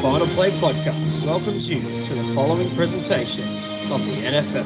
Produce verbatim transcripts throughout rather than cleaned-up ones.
Final Play Podcast welcomes you to the following presentation of the N F L.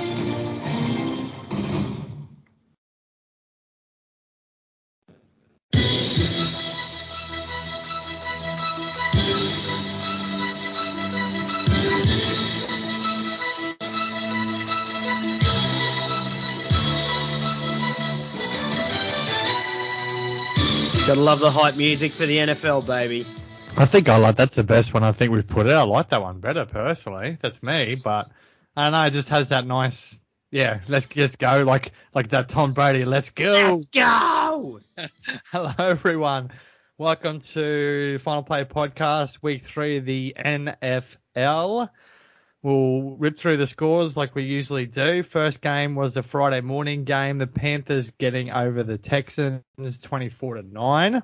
Gotta love the hype music for the N F L, baby. I think I like that's the best one I think we've put out. I like that one better personally. That's me, but I don't know. It just has that nice, yeah. Let's let's go like like that Tom Brady. Let's go. Let's go. Hello everyone. Welcome to Final Play Podcast, Week Three of the N F L. We'll rip through the scores like we usually do. First game was a Friday morning game. The Panthers getting over the Texans twenty-four to nine.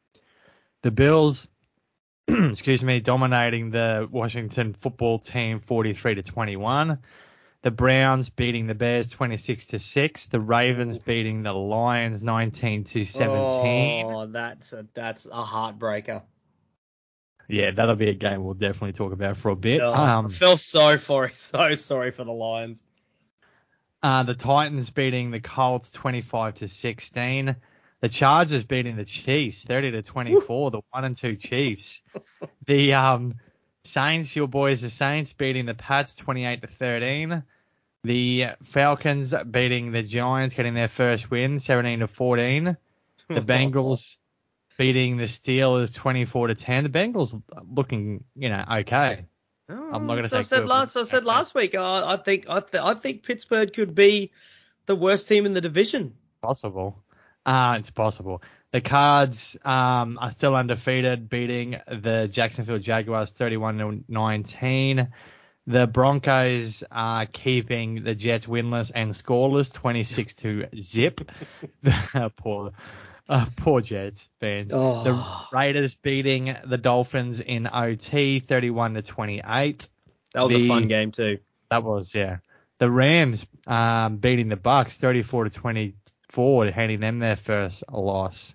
The Bills, excuse me, dominating the Washington football team forty-three to twenty-one. The Browns beating the Bears twenty-six to six. The Ravens beating the Lions nineteen to seventeen. Oh, that's a, that's a heartbreaker. Yeah, that'll be a game we'll definitely talk about for a bit. Oh, um, I feel sorry for it. So sorry for the Lions. Uh, the Titans beating the Colts twenty-five to sixteen. The Chargers beating the Chiefs thirty to twenty-four. The one and two Chiefs. The um, Saints, your boys, the Saints beating the Pats twenty-eight to thirteen. The Falcons beating the Giants, getting their first win seventeen to fourteen. The Bengals beating the Steelers twenty-four to ten. The Bengals looking, you know, okay. Oh, I'm not going to so say I said good, last. I said last week. I, I think I, th- I think Pittsburgh could be the worst team in the division. Possible. Uh, it's possible. The Cards um, are still undefeated, beating the Jacksonville Jaguars thirty-one to nineteen. The Broncos are keeping the Jets winless and scoreless, twenty-six to zip. poor, uh, poor Jets fans. Oh. The Raiders beating the Dolphins in O T, thirty-one to twenty-eight. That was the, a fun game too. That was, yeah. The Rams um, beating the Bucks, thirty-four to twenty-four, handing them their first loss.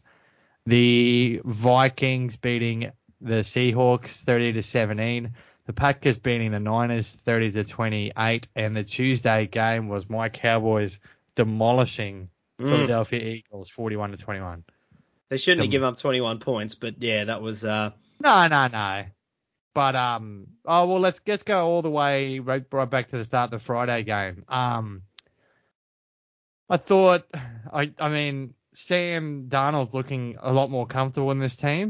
The Vikings beating the Seahawks, thirty to seventeen. The Packers beating the Niners, thirty to twenty-eight. And the Tuesday game was my Cowboys demolishing Mm. Philadelphia Eagles, forty-one to twenty-one. They shouldn't The, have given up twenty-one points, but yeah, that was. Uh... No, no, no. But um, oh well, let's let's go all the way right, right back to the start of the Friday game. Um, I thought, I I mean, Sam Darnold looking a lot more comfortable in this team.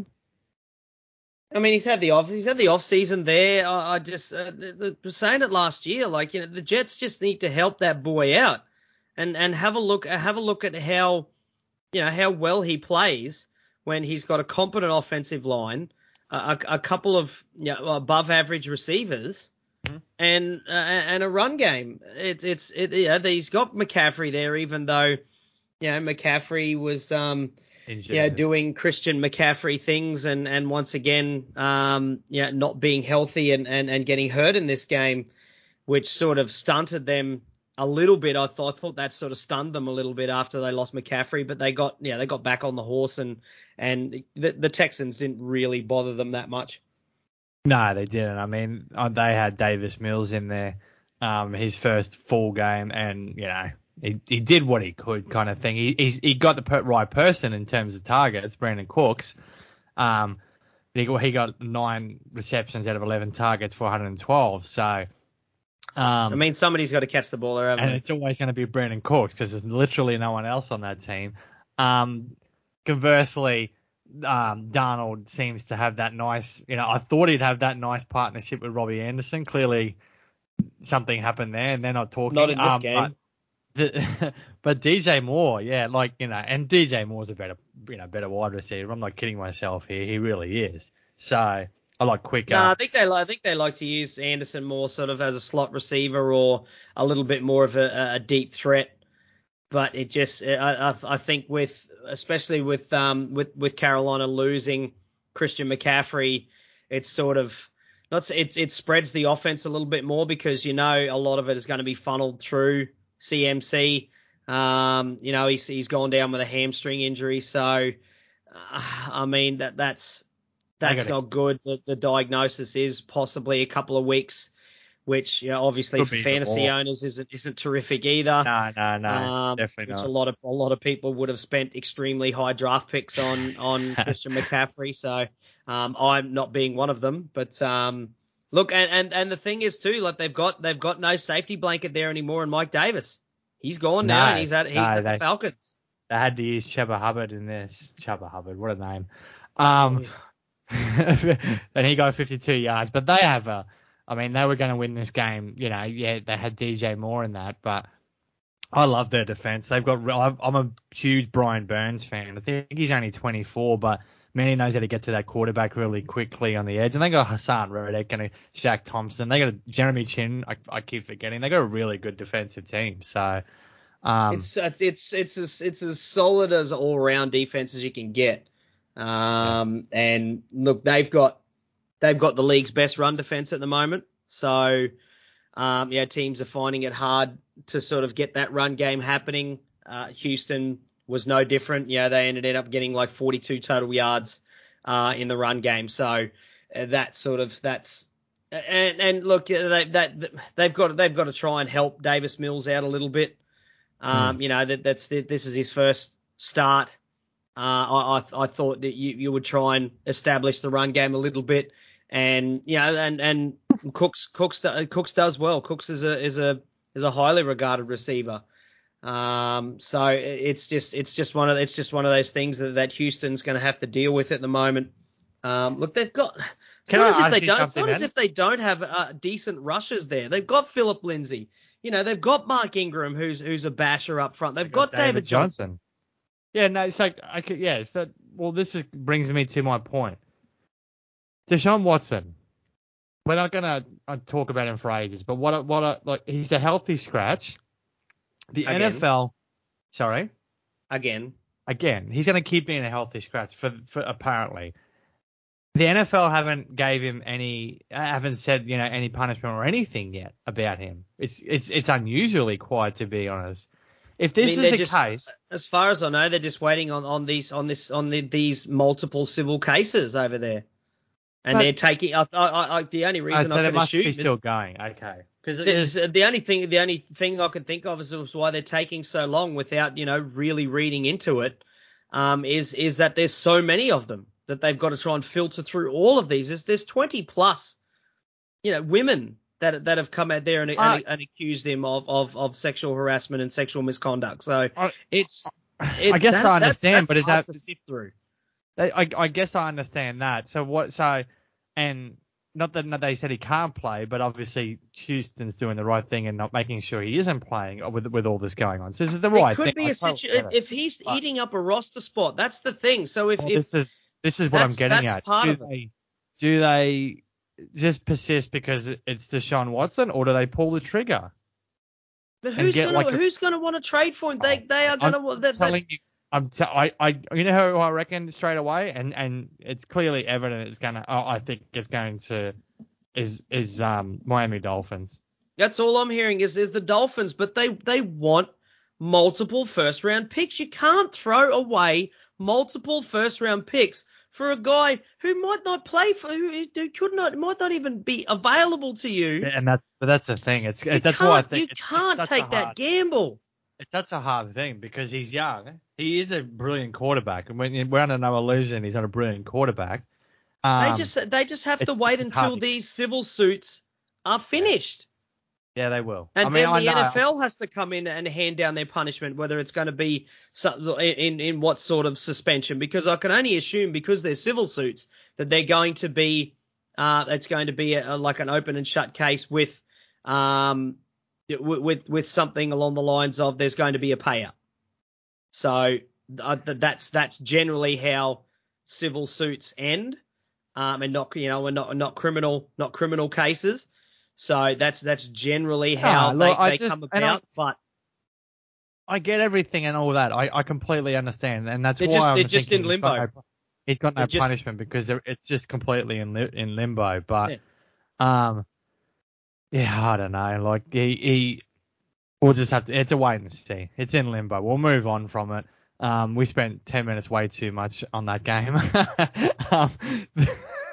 I mean, he's had the off he's had the off season there. I, I just uh, the, the, saying it last year, like you know, the Jets just need to help that boy out, and and have a look have a look at how you know how well he plays when he's got a competent offensive line, a, a couple of you know, above average receivers, mm-hmm. and uh, and a run game. It, it's it yeah he's got McCaffrey there, even though you know McCaffrey was um. Yeah, you know, doing Christian McCaffrey things and, and once again, um, you know, not being healthy and, and, and getting hurt in this game, which sort of stunted them a little bit. I thought, I thought that sort of stunned them a little bit after they lost McCaffrey, but they got, yeah, they got back on the horse and, and the, the Texans didn't really bother them that much. No, they didn't. I mean, they had Davis Mills in there, um, his first full game, and, you know, He he did what he could, kind of thing. He he's, he got the per- right person in terms of targets, Brandon Cooks. Um, he got, he got nine receptions out of eleven targets for one hundred twelve. So, um, I mean, somebody's got to catch the ball there, haven't and they? it's always going to be Brandon Cooks because there's literally no one else on that team. Um, conversely, um, Darnold seems to have that nice. You know, I thought he'd have that nice partnership with Robbie Anderson. Clearly, something happened there, and they're not talking. Not in this um, game. The, but D J Moore, yeah, like, you know, and D J Moore's a better, you know, better wide receiver. I'm not kidding myself here. He really is. So I like quicker. No, I think they, I think they like to use Anderson more sort of as a slot receiver or a little bit more of a, a deep threat. But it just, I, I think with, especially with, um, with, with Carolina losing Christian McCaffrey, it's sort of, not, it, it spreads the offense a little bit more because, you know, a lot of it is going to be funneled through C M C. Um, you know, he's he's gone down with a hamstring injury, so uh, I mean that that's That's gotta, not good. The, the diagnosis is possibly a couple of weeks, which, you know, obviously for fantasy owners isn't isn't terrific either. No, no, no, um, definitely which not. a lot of a lot of people would have spent extremely high draft picks on on Christian McCaffrey. So um, I'm not being one of them. But um, look, and, and and the thing is too, like they've got they've got no safety blanket there anymore in Mike Davis. He's gone no, now, and he's at he's no, at they, the Falcons. They had to use Chuba Hubbard in this. Chuba Hubbard, what a name. Um, and he got fifty-two yards. But they have a, I mean, they were going to win this game. You know, yeah, they had D J Moore in that, but I love their defense. They've got, I'm a huge Brian Burns fan. I think he's only twenty-four, but man, he knows how to get to that quarterback really quickly on the edge. And they got Hassan Reddick and Shaq Thompson. They got a Jeremy Chin. I, I keep forgetting. They got a really good defensive team. So, Um, it's it's it's as it's as solid as all round defense as you can get. Um, yeah. And look, they've got they've got the league's best run defense at the moment. So, um, yeah, teams are finding it hard to sort of get that run game happening. Uh, Houston was no different. Yeah, they ended up getting like forty-two total yards uh, in the run game. So uh, that sort of that's and and look, they that they've got they've got to try and help Davis Mills out a little bit. Um, mm. You know, that that's this is his first start. Uh, I, I I thought that you, you would try and establish the run game a little bit, and you know, and and Cooks Cooks Cooks does well. Cooks is a is a is a highly regarded receiver. Um, so it's just it's just one of it's just one of those things that, that Houston's going to have to deal with at the moment. Um, look, they've got. It's Can not I as if they don't. It's not man? as if they don't have uh, decent rushers there. They've got Philip Lindsay. You know, they've got Mark Ingram, who's who's a basher up front. They've, they've got, got David, David Johnson. Johnson. Yeah, no, it's like I could, yeah. So well, this is brings me to my point. Deshaun Watson. We're not gonna uh, talk about him for ages, but what a, what a, like he's a healthy scratch. The Again. N F L, sorry, again, again, he's gonna keep being a healthy scratch for for apparently. The N F L haven't gave him any, haven't said, you know, any punishment or anything yet about him. It's it's it's unusually quiet, to be honest. If this I mean, is the just, case, as far as I know, they're just waiting on, on these on this on the, these multiple civil cases over there, and they're taking. I, I, I, the only reason I, I can assume be is still going. Okay, because the, the only thing the only thing I can think of is, is why they're taking so long without you know really reading into it. Um, is is that there's so many of them that they've got to try and filter through all of these. There's, there's twenty plus, you know, women that that have come out there and, uh, and, and accused him of, of, of sexual harassment and sexual misconduct. So I, it's, it's I guess that, I understand, that's, that's but is hard that to sift through? I, I guess I understand that. So what? So and not that not they said he can't play, but obviously Houston's doing the right thing and not making sure he isn't playing with with all this going on. So this is the right it could thing. Be a situ- if, if he's but, eating up a roster spot, that's the thing. So if, well, if this is this is what I'm getting that's at. Part do of they it. do they just persist because it's Deshaun Watson, or do they pull the trigger? But who's gonna like who's a, gonna want to trade for him? They they are gonna. I'm they, telling you. I'm t- I, I, you know who I reckon straight away, and, and it's clearly evident it's gonna. Oh, I think it's going to is is um Miami Dolphins. That's all I'm hearing is is the Dolphins, but they they want multiple first round picks. You can't throw away multiple first round picks for a guy who might not play for who, who could not might not even be available to you. Yeah, and that's but that's the thing. It's you that's why I think you it's, can't it's take that hard, gamble. It's such a hard thing because he's young. He is a brilliant quarterback, and when we're under no illusion he's not a brilliant quarterback. Um, they just they just have to wait until hard. these civil suits are finished. Yeah, they will. And I mean, then I the know. N F L has to come in and hand down their punishment, whether it's going to be some, in in what sort of suspension. Because I can only assume, because they're civil suits, that they're going to be uh, it's going to be a, a, like an open and shut case with um with with something along the lines of there's going to be a payout. So uh, that's that's generally how civil suits end, um, and not you know and not not criminal not criminal cases. So that's that's generally how no, look, they, they just, come about. I, but I get everything and all that. I, I completely understand, and that's they're why just, I'm they're just in limbo. He's got no, he's got no just, punishment because it's just completely in li- in limbo. But yeah. um, yeah, I don't know. Like he, he, we'll just have to. It's a wait and see. It's in limbo. We'll move on from it. Um, we spent ten minutes way too much on that game. um,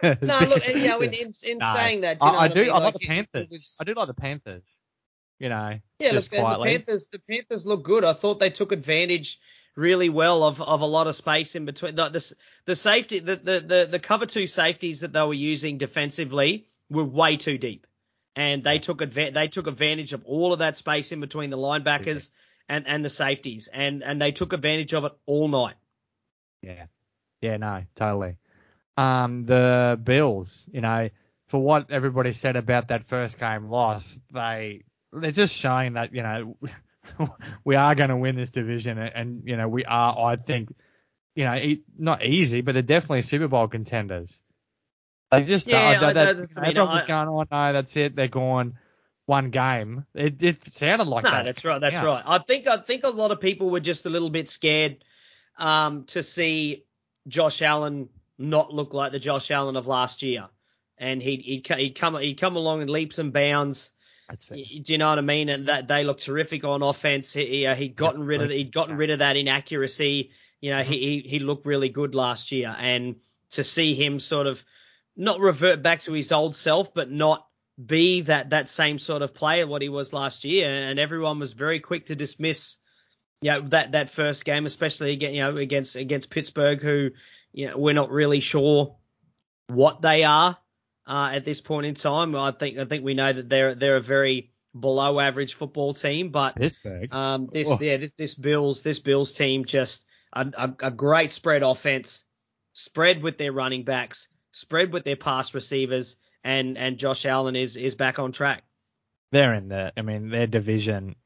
No, look, you know, in in, in no, saying that, you know I, I what I do. mean? I like Like, the it, it Panthers. was, I do like the Panthers. You know, yeah, just look, the, the quietly. Panthers, the Panthers look good. I thought they took advantage really well of, of a lot of space in between. The, the, the safety, the, the, the, the cover two safeties that they were using defensively were way too deep. And they Yeah. took adva- they took advantage of all of that space in between the linebackers Yeah. and, and the safeties. And, and they took advantage of it all night. Yeah. Yeah, no, totally. Um, the Bills, you know, for what everybody said about that first game loss, they they're just showing that, you know, we are going to win this division, and, and you know we are. I think, you know, e- not easy, but they're definitely Super Bowl contenders. They just Yeah, uh, I, that, that that's, you I know, mean, everyone was I, going, oh no, that's it, they're gone. One game. It it sounded like no, that. that's right. That's Yeah. right. I think I think a lot of people were just a little bit scared um, to see Josh Allen not look like the Josh Allen of last year, and he'd he'd, he'd come he'd come along in leaps and bounds. That's fair. Do you know what I mean? And that they look terrific on offense. He, uh, he'd gotten rid of he'd gotten rid of that inaccuracy. You know, mm-hmm. he he looked really good last year, and to see him sort of not revert back to his old self, but not be that that same sort of player what he was last year, and everyone was very quick to dismiss, you know, that that first game, especially again, you know, against against Pittsburgh, who, you know, we're not really sure what they are uh, at this point in time. I think I think we know that they're they're a very below average football team, but Pittsburgh. Um, this Oh. yeah this this Bills this Bills team just a, a, a great spread offense, spread with their running backs, spread with their pass receivers. And and Josh Allen is is back on track. They're in the, I mean, their division,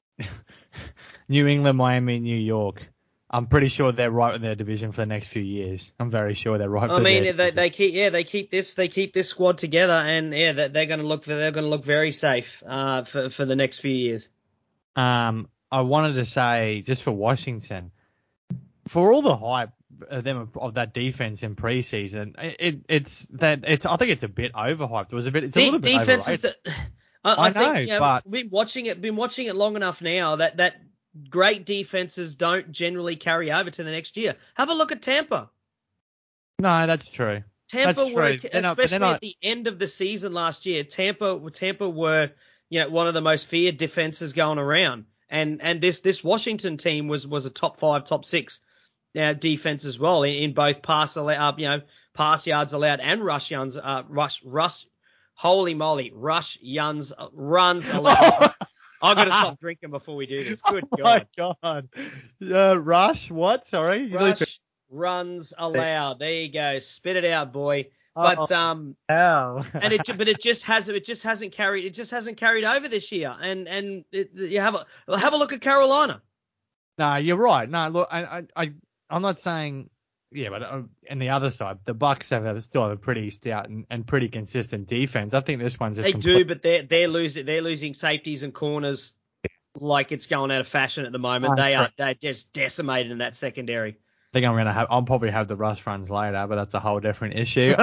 New England, Miami, New York. I'm pretty sure they're right in their division for the next few years. I'm very sure they're right. I for mean, their they division. they keep yeah they keep this they keep this squad together, and yeah they're, they're going to look for they're going to look very safe uh for for the next few years. Um, I wanted to say just for Washington, for all the hype of them of that defense in preseason, it, it it's that it's I think it's a bit overhyped. It was a bit it's a De- little bit defense overrated. is the, I, I, I think know, you know, but been watching it been watching it long enough now that that great defenses don't generally carry over to the next year. Have a look at Tampa. no, that's true. Tampa that's were, true. They're not, but they're especially not, at the end of the season last year, Tampa Tampa were, you know, one of the most feared defenses going around. And and this this Washington team was was a top five, top six uh, defense as well in, in both pass allowed, you know, pass yards allowed and rush yards, uh, rush rush. Holy moly, rush yards uh, runs allowed. I've got to stop drinking before we do this. Good oh God. my God. Uh, rush, what? Sorry? You Rush really... runs allowed. There you go. Spit it out, boy. Uh-oh. But um, Hell. and it but it just hasn't it just hasn't carried it just hasn't carried over this year. And and it, you have a have a look at Carolina. No, you're right. No, look, I I, I I'm not saying. Yeah, but uh, on the other side, the Bucks have a, still have a pretty stout and, and pretty consistent defense. I think this one's just They complete... do, but they're they're losing they're losing safeties and corners like it's going out of fashion at the moment. Oh, they true. are they're just decimated in that secondary. I think I'm gonna have. I'll probably have the rush runs later, but that's a whole different issue.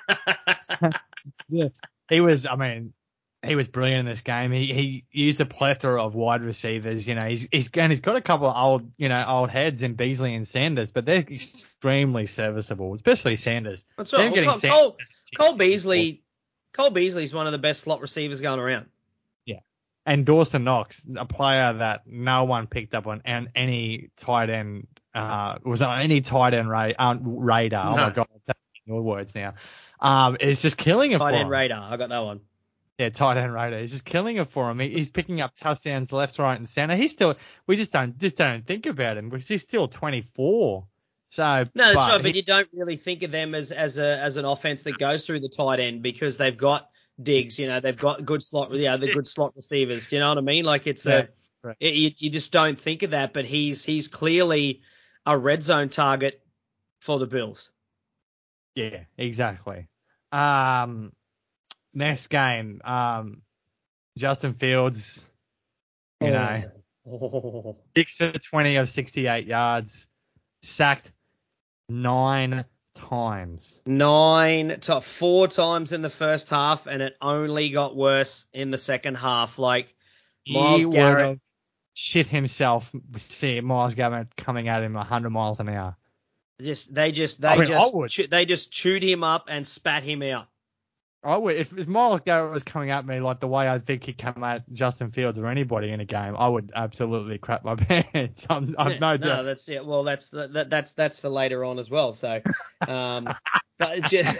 yeah, he was. I mean, he was brilliant in this game. He he used a plethora of wide receivers. You know, he's he's and he's got a couple of old you know old heads in Beasley and Sanders, but they're extremely serviceable, especially Sanders. That's right. Well, Cole, Cole, Cole Beasley, Cole Beasley is one of the best slot receivers going around. Yeah, and Dawson Knox, a player that no one picked up on and any tight end uh was on any tight end ra- uh, radar. No. Oh my God, I'm taking your words now. Um, it's just killing it tight for end him. radar. I got that one. Yeah, tight end radar. He's just killing it for him. He, he's picking up touchdowns left, right, and center. He's still. We just don't just don't think about him because he's still twenty-four. So no, that's but right. he, But you don't really think of them as as a as an offense that goes through the tight end because they've got Diggs. You know, they've got good slot. Yeah, the good slot receivers. Do you know what I mean? Like it's yeah, a. right. It, you, you just don't think of that. But he's he's clearly a red zone target for the Bills. Yeah, exactly. Um, next game. Um, Justin Fields. You know, oh. six for twenty of sixty-eight yards, sacked nine times. Nine to four times in the first half, and it only got worse in the second half. Like Myles he Garrett shit himself. See Myles Garrett coming at him one hundred miles an hour. Just they just they I mean, I just would. chew, they just chewed him up and spat him out. I would, if, if Miles Garrett was coming at me like the way I think he'd come at Justin Fields or anybody in a game, I would absolutely crap my pants. I'm, I'm Yeah, no no, joke. that's it. Well, that's that, that's that's for later on as well. So, um, but it just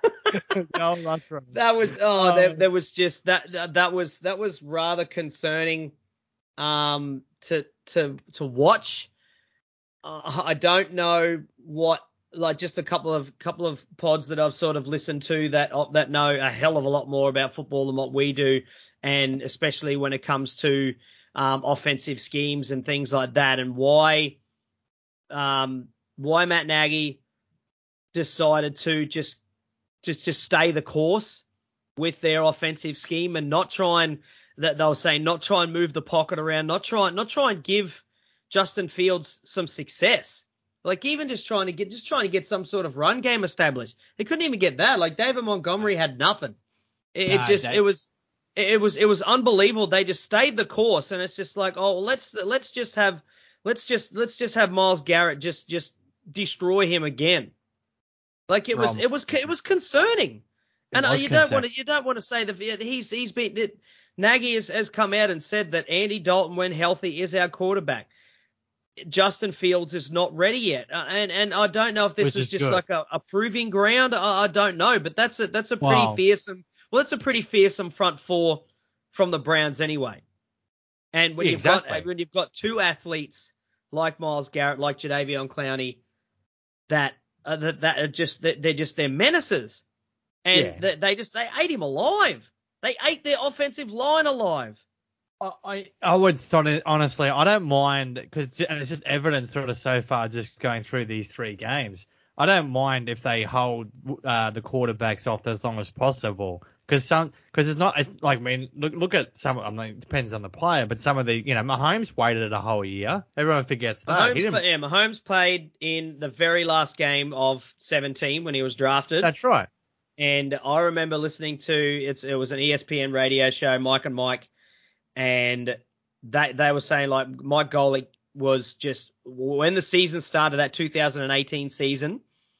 No, that's right. that was oh, Uh, there, there was just that, that that was that was rather concerning, um, to to to watch. Uh, I don't know what, like, just a couple of couple of pods that I've sort of listened to that that know a hell of a lot more about football than what we do, and especially when it comes to um, offensive schemes and things like that, and why um, why Matt Nagy decided to just just just stay the course with their offensive scheme and not try and, that they were saying, not try and move the pocket around, not try not try and give Justin Fields some success. Like, even just trying to get just trying to get some sort of run game established. They couldn't even get that. Like, David Montgomery had nothing. It, it No, just they- it was it was it was unbelievable. They just stayed the course, and it's just like, oh, let's let's just have let's just let's just have Myles Garrett just just destroy him again. Like, it was Wrong. it was it was concerning. It And uh, was you don't want concerning. to you don't want to say that he's he's been that Nagy has, has come out and said that Andy Dalton, when healthy, is our quarterback. Justin Fields is not ready yet, uh, and and I don't know if this Which was is just good. like a, a proving ground. I, I don't know, but that's a that's a pretty Wow. fearsome. Well, that's a pretty fearsome front four from the Browns anyway. And when Yeah, you've got exactly. when you've got two athletes like Myles Garrett, like Jadeveon Clowney, that uh, that that are just that they're just they're menaces, and Yeah. they, they just they ate him alive. They ate their offensive line alive. I, I would sort of, honestly, I don't mind, because it's just evidence sort of so far just going through these three games. I don't mind if they hold uh, the quarterbacks off as long as possible, because some because it's not it's like I mean look look at some I mean it depends on the player, but some of the you know Mahomes waited a whole year. Everyone forgets that. He Mahomes, didn't, yeah, Mahomes played in the very last game of seventeen when he was drafted. that's right. And I remember listening to it's it was an E S P N radio show, Mike and Mike, and they they were saying, like, Mike Golick was just, when the season started, that two thousand eighteen season.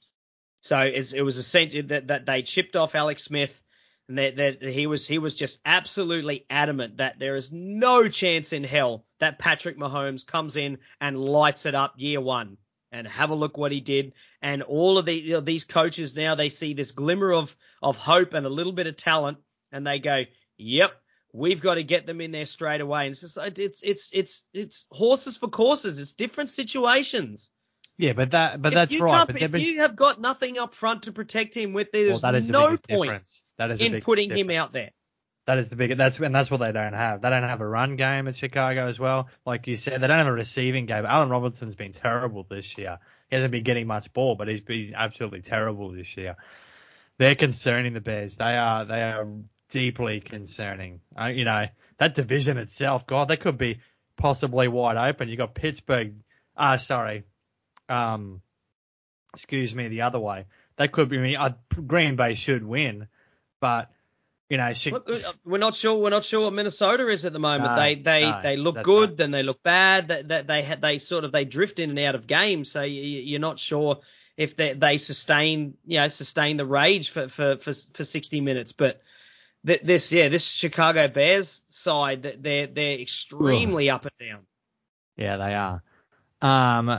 So it's, it was essentially that, that they chipped off Alex Smith, and that, that he was he was just absolutely adamant that there is no chance in hell that Patrick Mahomes comes in and lights it up year one. And have a look what he did. And all of the, you know, these coaches now, they see this glimmer of of hope and a little bit of talent, and they go, "Yep, we've got to get them in there straight away." And it's just it's it's it's it's horses for courses. It's different situations. Yeah, but that but If that's you right. can't, But if they've been, you have got nothing up front to protect him with, well, there's that is the no biggest point difference. That is the in biggest putting difference. him out there. That is the big. That's and that's what they don't have. They don't have a run game at Chicago as well. Like you said, they don't have a receiving game. Allen Robinson's been terrible this year. He hasn't been getting much ball, but he's he's absolutely terrible this year. They're concerning the Bears. They are they are deeply concerning. Uh, you know that division itself. God, they could be possibly wide open. You got Pittsburgh. Ah, uh, sorry. Um, excuse me. The other way. They could be. I mean, uh, Green Bay should win, but. You know, she, Look, we're not sure. We're not sure what Minnesota is at the moment. no, they they no, they look that's good, right. then they look bad. That they, they they they sort of they drift in and out of games. So you, you're not sure if they they sustain you know sustain the rage for for for, for sixty minutes. But th- this yeah this Chicago Bears side, that they're they're extremely Ugh. up and down. Yeah, they are. Um,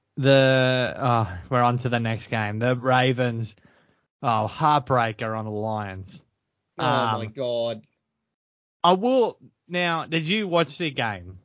the oh, we're on to the next game. The Ravens. Oh, heartbreaker on the Lions. Oh my Um, God. I will now. Did you watch the game?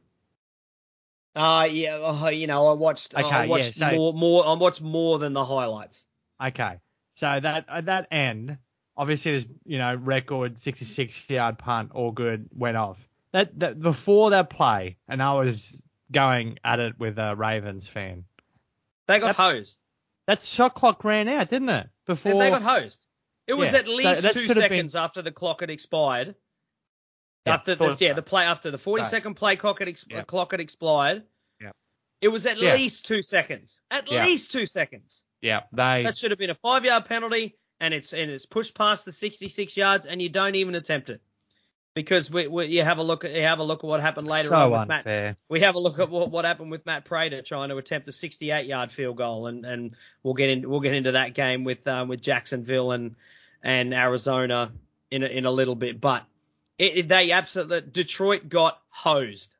Uh yeah. Oh, you know I watched I Okay, yeah. watched So more more I watched more than the highlights. okay, so that at that end, obviously there's you know record sixty-six yard punt, all good, went off. That that before that play, and I was going at it with a Ravens fan. They got That hosed. that shot clock ran out, didn't it? They, they Before. got hosed. It was Yeah, at so least that two should have been. seconds after the clock had expired. Yeah, After the, thought yeah, so. the play after the forty So, second play clock had, ex- yeah, clock had expired. yeah, It was at yeah, least two seconds. At yeah, least two seconds. yeah. They, That should have been a five yard penalty, and it's and it's pushed past the sixty-six yards, and you don't even attempt it. Because we, we you have a look at you have a look at what happened later So on with unfair. Matt. We have a look at what, what happened with Matt Prater trying to attempt a sixty-eight yard field goal, and, and we'll get in we'll get into that game with um, with Jacksonville and and Arizona in a, in a little bit. But it, it, they absolutely Detroit got hosed,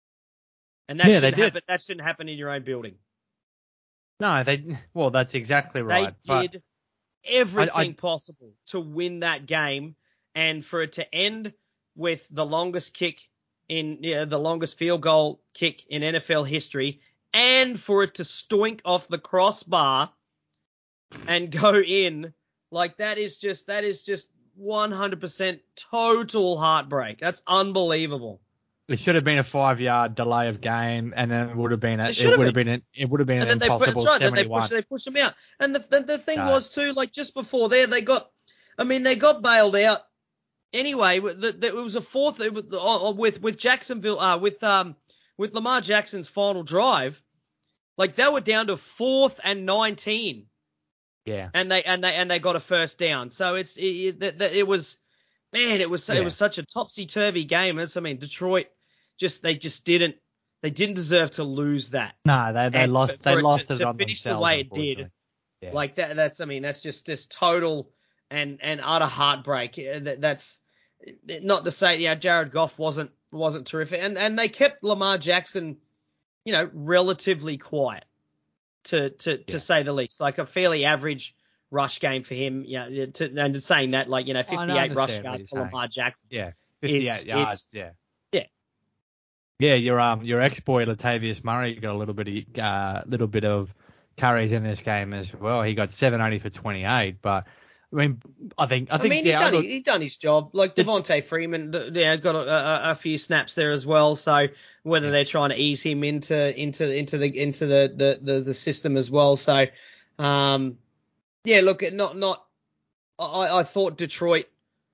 and that Yeah, they shouldn't did. happen. That shouldn't happen in your own building. No, they. Well, that's exactly right. They but did everything I, I, possible to win that game, and for it to end with the longest kick in yeah, the longest field goal kick in N F L history, and for it to stoink off the crossbar and go in, like that is just that is just one hundred percent total heartbreak. That's unbelievable. It should have been a five-yard delay of game, and then it would have been a, It it should have would have been. been an, it would have been And an then they put, impossible that's right, then they seventy-one. pushed, they pushed him out. And the the, the thing No. was too, like just before there, they got, I mean, they got bailed out. Anyway, the, the, it was a fourth it was, uh, with with Jacksonville, uh, with um with Lamar Jackson's final drive, like they were down to fourth and nineteen, Yeah. and they and they and they got a first down. So it's it, it, it was man, it was Yeah. it was such a topsy turvy game. It's, I mean, Detroit just they just didn't they didn't deserve to lose that. No, they they And lost for, they for lost to, it to on finish themselves. the way it unfortunately. did. Yeah. Like that, that's, I mean, that's just, just total and, and utter heartbreak. That, that's not to say, yeah, Jared Goff wasn't, wasn't terrific. And, and they kept Lamar Jackson, you know, relatively quiet to, to, to Yeah. say the least, like a fairly average rush game for him. Yeah. You know, to, and saying that, like, you know, I fifty-eight rush understand what yards you're for Lamar Jackson. Yeah. fifty-eight is, yards. is, yeah. yeah. Yeah, your um your ex-boy Latavius Murray got a little bit of uh, little bit of carries in this game as well. He got seven eighty for twenty-eight, but I mean, I think I I think mean, yeah, he done look, he done his job. Like Devontae Freeman, yeah, got a, a, a few snaps there as well. So whether Yeah. they're trying to ease him into into into the into the the, the, the system as well. So, um, yeah, look, not not. I, I thought Detroit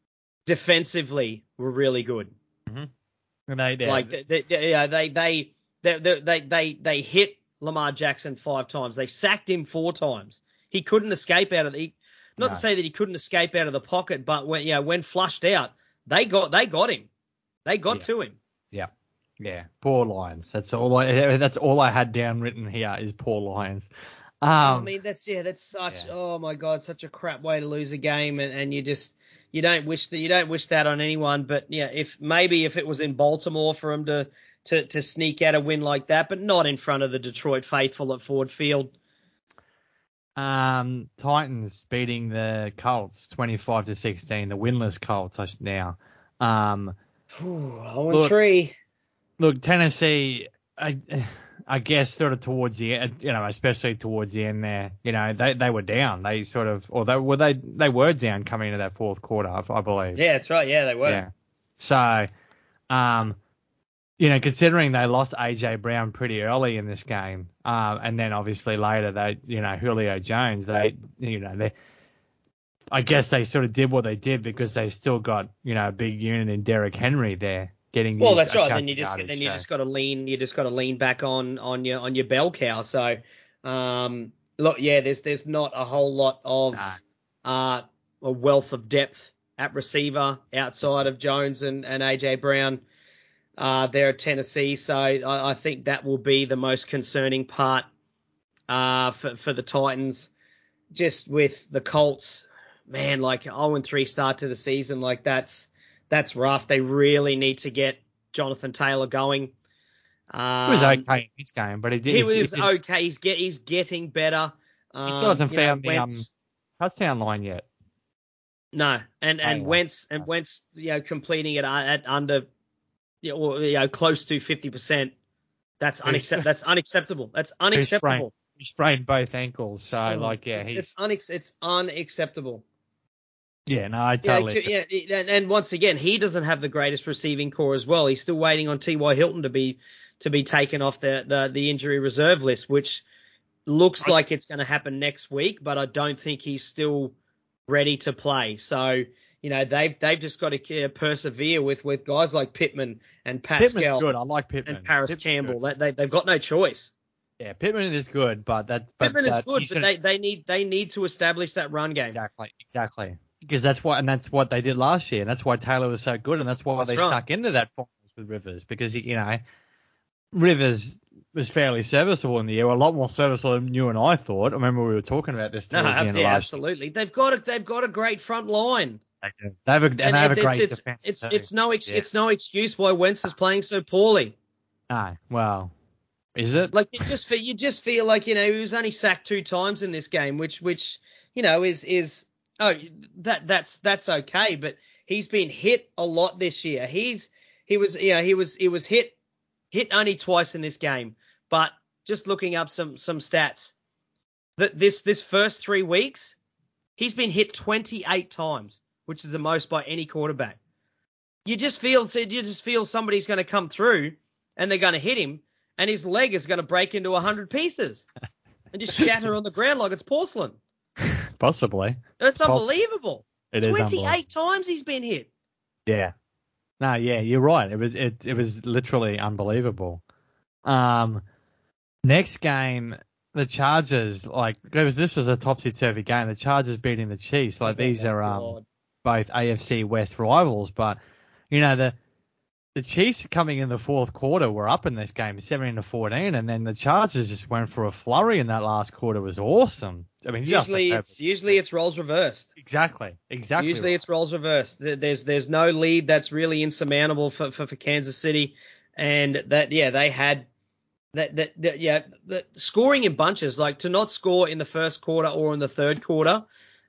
defensively were really good. and they, yeah, Like they, they, yeah, they they they they they they hit Lamar Jackson five times. They sacked him four times. He couldn't escape out of the. Not No. to say that he couldn't escape out of the pocket, but when yeah, when flushed out, they got they got him. They got Yeah. to him. yeah, yeah, poor Lions. That's all I that's all I had down written here is poor Lions. Um, I mean, that's yeah, that's such yeah. oh my god, such a crap way to lose a game, and, and you just you don't wish that you don't wish that on anyone. But yeah, if maybe if it was in Baltimore for him to to to sneak out a win like that, but not in front of the Detroit faithful at Ford Field. Um, Titans beating the Colts twenty-five to sixteen, the winless Colts now. Um, oh and look, three. Look, Tennessee, I, I guess sort of towards the end, you know, especially towards the end there, you know, they, they were down. They sort of, or they were they they were down coming into that fourth quarter, I, I believe. Yeah, that's right. Yeah, they were. Yeah. So, um, you know, considering they lost A J Brown pretty early in this game, um, and then obviously later they, you know, Julio Jones, they, you know, they, I guess they sort of did what they did because they still got, you know, a big unit in Derrick Henry there getting. Well, his, that's uh, right. chunk Then you of just yardage, then you so. just got to lean. You just got to lean back on on your on your bell cow. So, um, look, yeah, there's there's not a whole lot of No. uh a wealth of depth at receiver outside of Jones and, and A J Brown. Uh, there at Tennessee, so I, I think that will be the most concerning part uh, for for the Titans. Just with the Colts, man, like oh and three start to the season, like that's that's rough. They really need to get Jonathan Taylor going. Um, He was okay in this game, but he did. He He, was he, okay. He's get he's getting better. Um, he still hasn't you know, found the um, Wentz, touchdown line yet. no, and and Taylor. Wentz and Wentz, you know, completing it at under, you know, or, you know, close to fifty percent. That's unacceptable. That's unacceptable. That's unacceptable. He sprained both ankles, so Oh, like yeah, it's he's it's, unex- it's unacceptable. yeah, no, I totally. Yeah, yeah, and, and once again, he doesn't have the greatest receiving core as well. He's still waiting on T Y Hilton to be to be taken off the the, the injury reserve list, which looks I, like it's going to happen next week, but I don't think he's still ready to play. So, you know, they've they've just got to uh, persevere with, with guys like Pittman and Pascal. Pittman's good. I like Pittman. And Paris Pittman's Campbell. good. They, they they've got no choice. Yeah, Pittman is good, but that but Pittman that, is good, but they, they need they need to establish that run game. exactly exactly. because that's what, and that's what they did last year, and that's why Taylor was so good, and that's why That's they right. snuck into that finals with Rivers, because you know Rivers was fairly serviceable in the year, a lot more serviceable than you and I thought. I remember we were talking about this No, towards the end yeah, of last absolutely. They've got a, they've got a great front line. year. They have a, and, And they have a it- great it's, defense it's, too. it's, it's no, ex, Yeah. it's no excuse why Wentz is playing so poorly. No, well, is it? Like you just feel, you just feel like, you know, he was only sacked two times in this game, which, which, you know, is, is, oh, that, that's, that's okay. But he's been hit a lot this year. He's, he was, you know, he was, he was hit, hit only twice in this game. But just looking up some, some stats, that this, this first three weeks, he's been hit twenty-eight times, which is the most by any quarterback. You just feel, you just feel somebody's going to come through and they're going to hit him, and his leg is going to break into a hundred pieces and just shatter on the ground like it's porcelain. Possibly. It's Poss- unbelievable. It is twenty-eight unbelievable. times he's been hit. Yeah. No, yeah, you're right. It was it it was literally unbelievable. Um, next game, the Chargers, like it was this was a topsy turvy game. The Chargers beating the Chiefs. Like Oh, these my are um God. both A F C West rivals, but you know the the Chiefs coming in the fourth quarter were up in this game, seventeen to fourteen, and then the Chargers just went for a flurry in that last quarter. It was awesome. I mean, Usually Justin it's Herbert- usually it's roles reversed. exactly, exactly. Usually right. it's roles reversed. There- There's there's no lead that's really insurmountable for, for, for Kansas City, and that yeah they had that that, that yeah the scoring in bunches, like to not score in the first quarter or in the third quarter,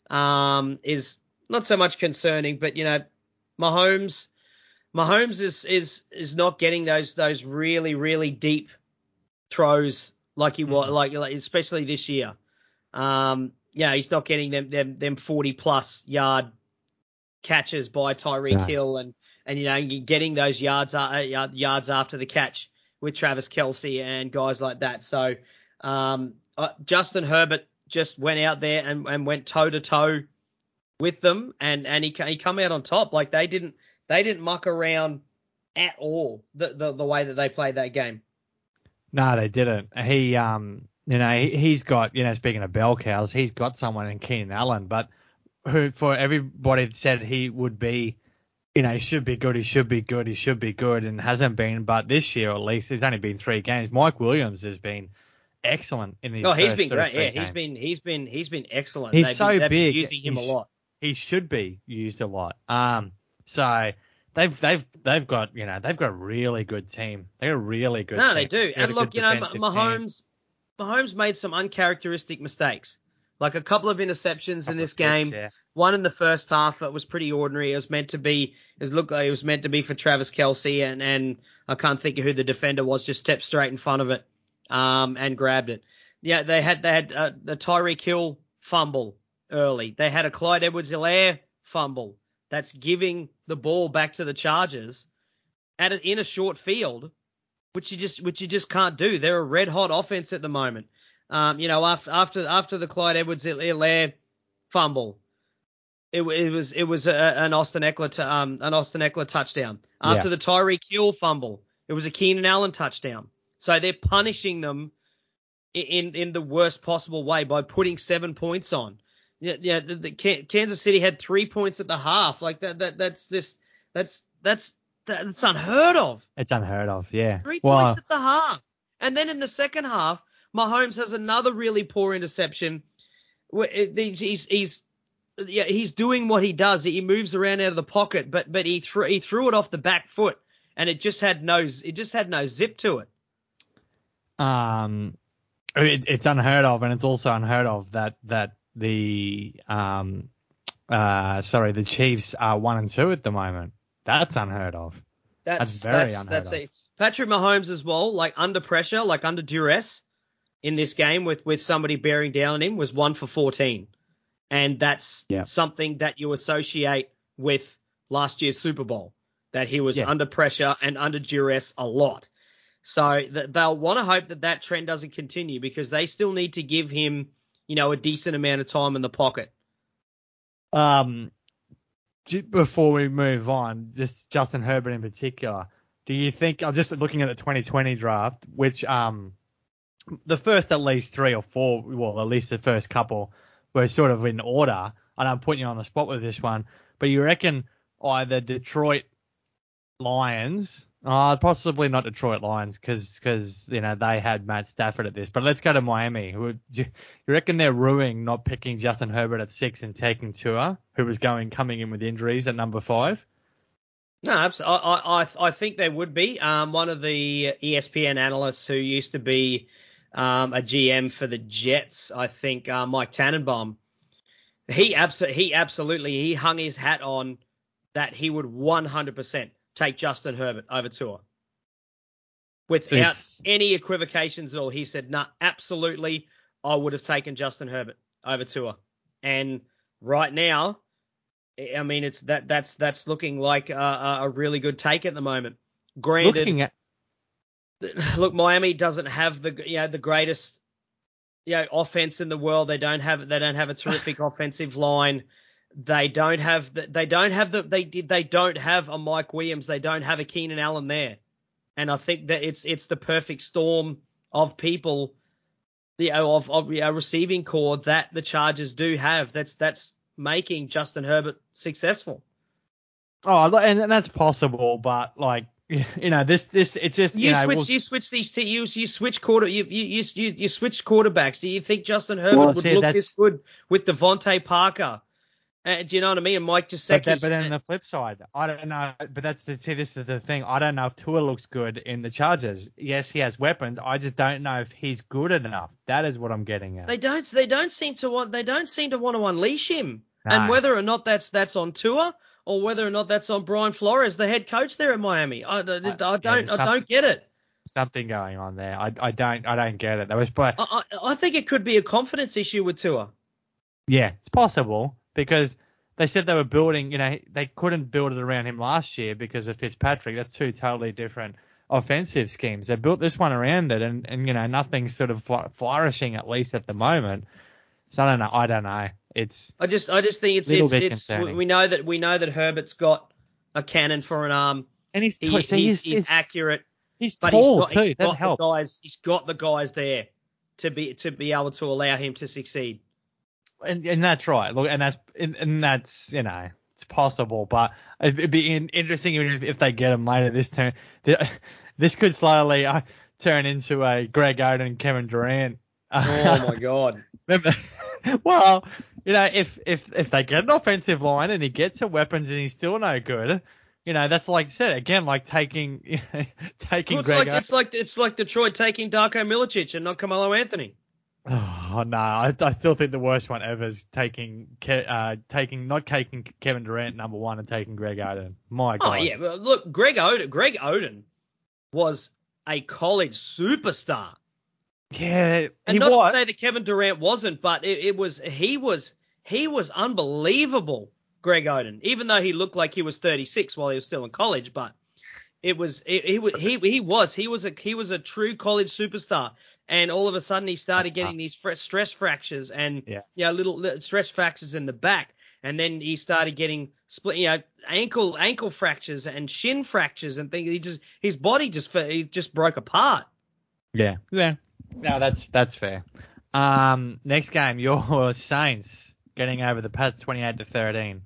um is not so much concerning, but you know Mahomes Mahomes is is is not getting those those really really deep throws like he was Mhm. like, like especially this year. Um, yeah, he's not getting them them them forty plus yard catches by Tyreek No. Hill and and you know getting those yards uh, yards after the catch with Travis Kelce and guys like that. So um, uh, Justin Herbert just went out there and, and went toe to toe with them, and and he he come out on top. Like they didn't they didn't muck around at all the the, the way that they played that game. No, they didn't. He, um, you know, he, he's got, you know, speaking of bell cows, he's got someone in Keenan Allen, but who, for everybody said he would be, you know, he should be good, he should be good, he should be good, and hasn't been. But this year, at least, there's only been three games. Mike Williams has been excellent in these Oh, he's first been sort of great. three Yeah, games. he's been he's been he's been excellent. He's they've so been, they've big. been using him He a sh- lot. He should be used a lot. Um, so. They've they've they've got you know they've got a really good team. They're a really good. No, team. they do. Really And look, good you know, defensive team. Mahomes Mahomes made some uncharacteristic mistakes, like a couple of interceptions in this Couple of game. picks, yeah. One in the first half that was pretty ordinary. It was meant to be, it looked like it was meant to be for Travis Kelce, and and I can't think of who the defender was. Just stepped straight in front of it, um, and grabbed it. Yeah, they had they had uh, the Tyreek Hill fumble early. They had a Clyde Edwards-Helaire fumble that's giving the ball back to the Chargers at a, in a short field, which you just which you just can't do. They're a red hot offense at the moment. Um, you know, after after after the Clyde Edwards-Helaire fumble, it, it was it was a, an Austin Eckler t- um an Austin Eckler touchdown. After Yeah. the Tyreek Hill fumble, it was a Keenan Allen touchdown. So they're punishing them in in the worst possible way by putting seven points on. Yeah, yeah. The, the Kansas City had three points at the half. Like that that that's this that's that's that's unheard of. It's unheard of, yeah. Three well, points at the half. And then in the second half, Mahomes has another really poor interception. He's he's yeah, he's doing what he does. He moves around out of the pocket, but but he threw he threw it off the back foot, and it just had no it just had no zip to it. um, it, it's unheard of, and it's also unheard of that that the um, uh, sorry, the Chiefs are one and two at the moment. That's unheard of. That's That's very that's, unheard that's of. a, Patrick Mahomes as well, like under pressure, like under duress in this game with with somebody bearing down on him, was one for fourteen. And that's Yeah. something that you associate with last year's Super Bowl, that he was Yeah. under pressure and under duress a lot. So th- they'll want to hope that that trend doesn't continue, because they still need to give him, you know, a decent amount of time in the pocket. Um, j- before we move on, just Justin Herbert in particular, do you think, I'm just looking at the twenty twenty draft, which um, the first at least three or four, well, at least the first couple were sort of in order. I know I'm putting you on the spot with this one, but you reckon either Detroit Lions, uh, possibly not Detroit Lions because, you know, they had Matt Stafford at this, but let's go to Miami. Who, do you reckon they're ruining not picking Justin Herbert at six and taking Tua, who was going coming in with injuries at number five? No, absolutely. I, I, I think they would be. Um, one of the E S P N analysts who used to be um, a G M for the Jets, I think, uh, Mike Tannenbaum, he, abso- he absolutely he hung his hat on that he would one hundred percent take Justin Herbert over Tua. Without it's... any equivocations at all. He said, no, nah, absolutely, I would have taken Justin Herbert over Tua. And right now, I mean, it's that that's that's looking like a, a really good take at the moment. Granted, looking at... look, Miami doesn't have the you know the greatest you know offense in the world. They don't have they don't have a terrific offensive line. They don't have the, they don't have the they they don't have a Mike Williams. They don't have a Keenan Allen there, and I think that it's it's the perfect storm of people, you know, of of you know, receiving core that the Chargers do have. That's that's making Justin Herbert successful. Oh, and, and that's possible, but like you know, this this it's just you, you know, switch we'll, you switch these t- you you switch quarter you you you you switch quarterbacks. Do you think Justin Herbert well, would see, look this good with Devontae Parker? Uh, do you know what I mean? And Mike Gesicki. But, that, but then on the flip side, I don't know. But that's the see, this is the thing. I don't know if Tua looks good in the Chargers. Yes, he has weapons. I just don't know if he's good enough. That is what I'm getting at. They don't. They don't seem to want. They don't seem to want to unleash him. No. And whether or not that's that's on Tua or whether or not that's on Brian Flores, the head coach there at Miami, I, I, I don't. Yeah, I don't get it. Something going on there. I, I don't. I don't get it. That was. But I, I, I think it could be a confidence issue with Tua. Yeah, it's possible because they said they were building, you know, they couldn't build it around him last year because of Fitzpatrick. That's two totally different offensive schemes. They built this one around it, and, and you know, nothing's sort of flourishing, at least at the moment. So I don't know. I don't know. It's I just I just think it's it's, it's we know that we know that Herbert's got a cannon for an arm, and he's he, he's, he's, he's, he's accurate. He's tall he's got, too. He's that got helps. The guys, he's got the guys there to be to be able to allow him to succeed. And, and that's right. Look, and that's and, and that's you know it's possible, but it'd be interesting if, if they get him later this turn. This could slowly uh, turn into a Greg Oden, Kevin Durant. Oh my God! Remember, well, you know, if if if they get an offensive line and he gets some weapons and he's still no good, you know, that's like I said again, like taking you know, taking well, it's Greg. Like, it's like it's like Detroit taking Darko Milicic and not Carmelo Anthony. Oh no, I, I still think the worst one ever is taking uh taking not taking Kevin Durant number one and taking Greg Oden. My God. Oh yeah, well, look, Greg Oden, Greg Oden was a college superstar. Yeah, and he not was. to say that Kevin Durant wasn't, but it, it was he was he was unbelievable. Greg Oden, even though he looked like he was thirty-six while he was still in college, but it was it, he he he was he was a he was a true college superstar. And all of a sudden, he started getting these stress fractures and yeah. you know, little, little stress fractures in the back. And then he started getting split, you know, ankle ankle fractures and shin fractures and things. He just his body just he just broke apart. Yeah, yeah. No, that's that's fair. Um, next game, your Saints getting over the Pats twenty-eight to thirteen.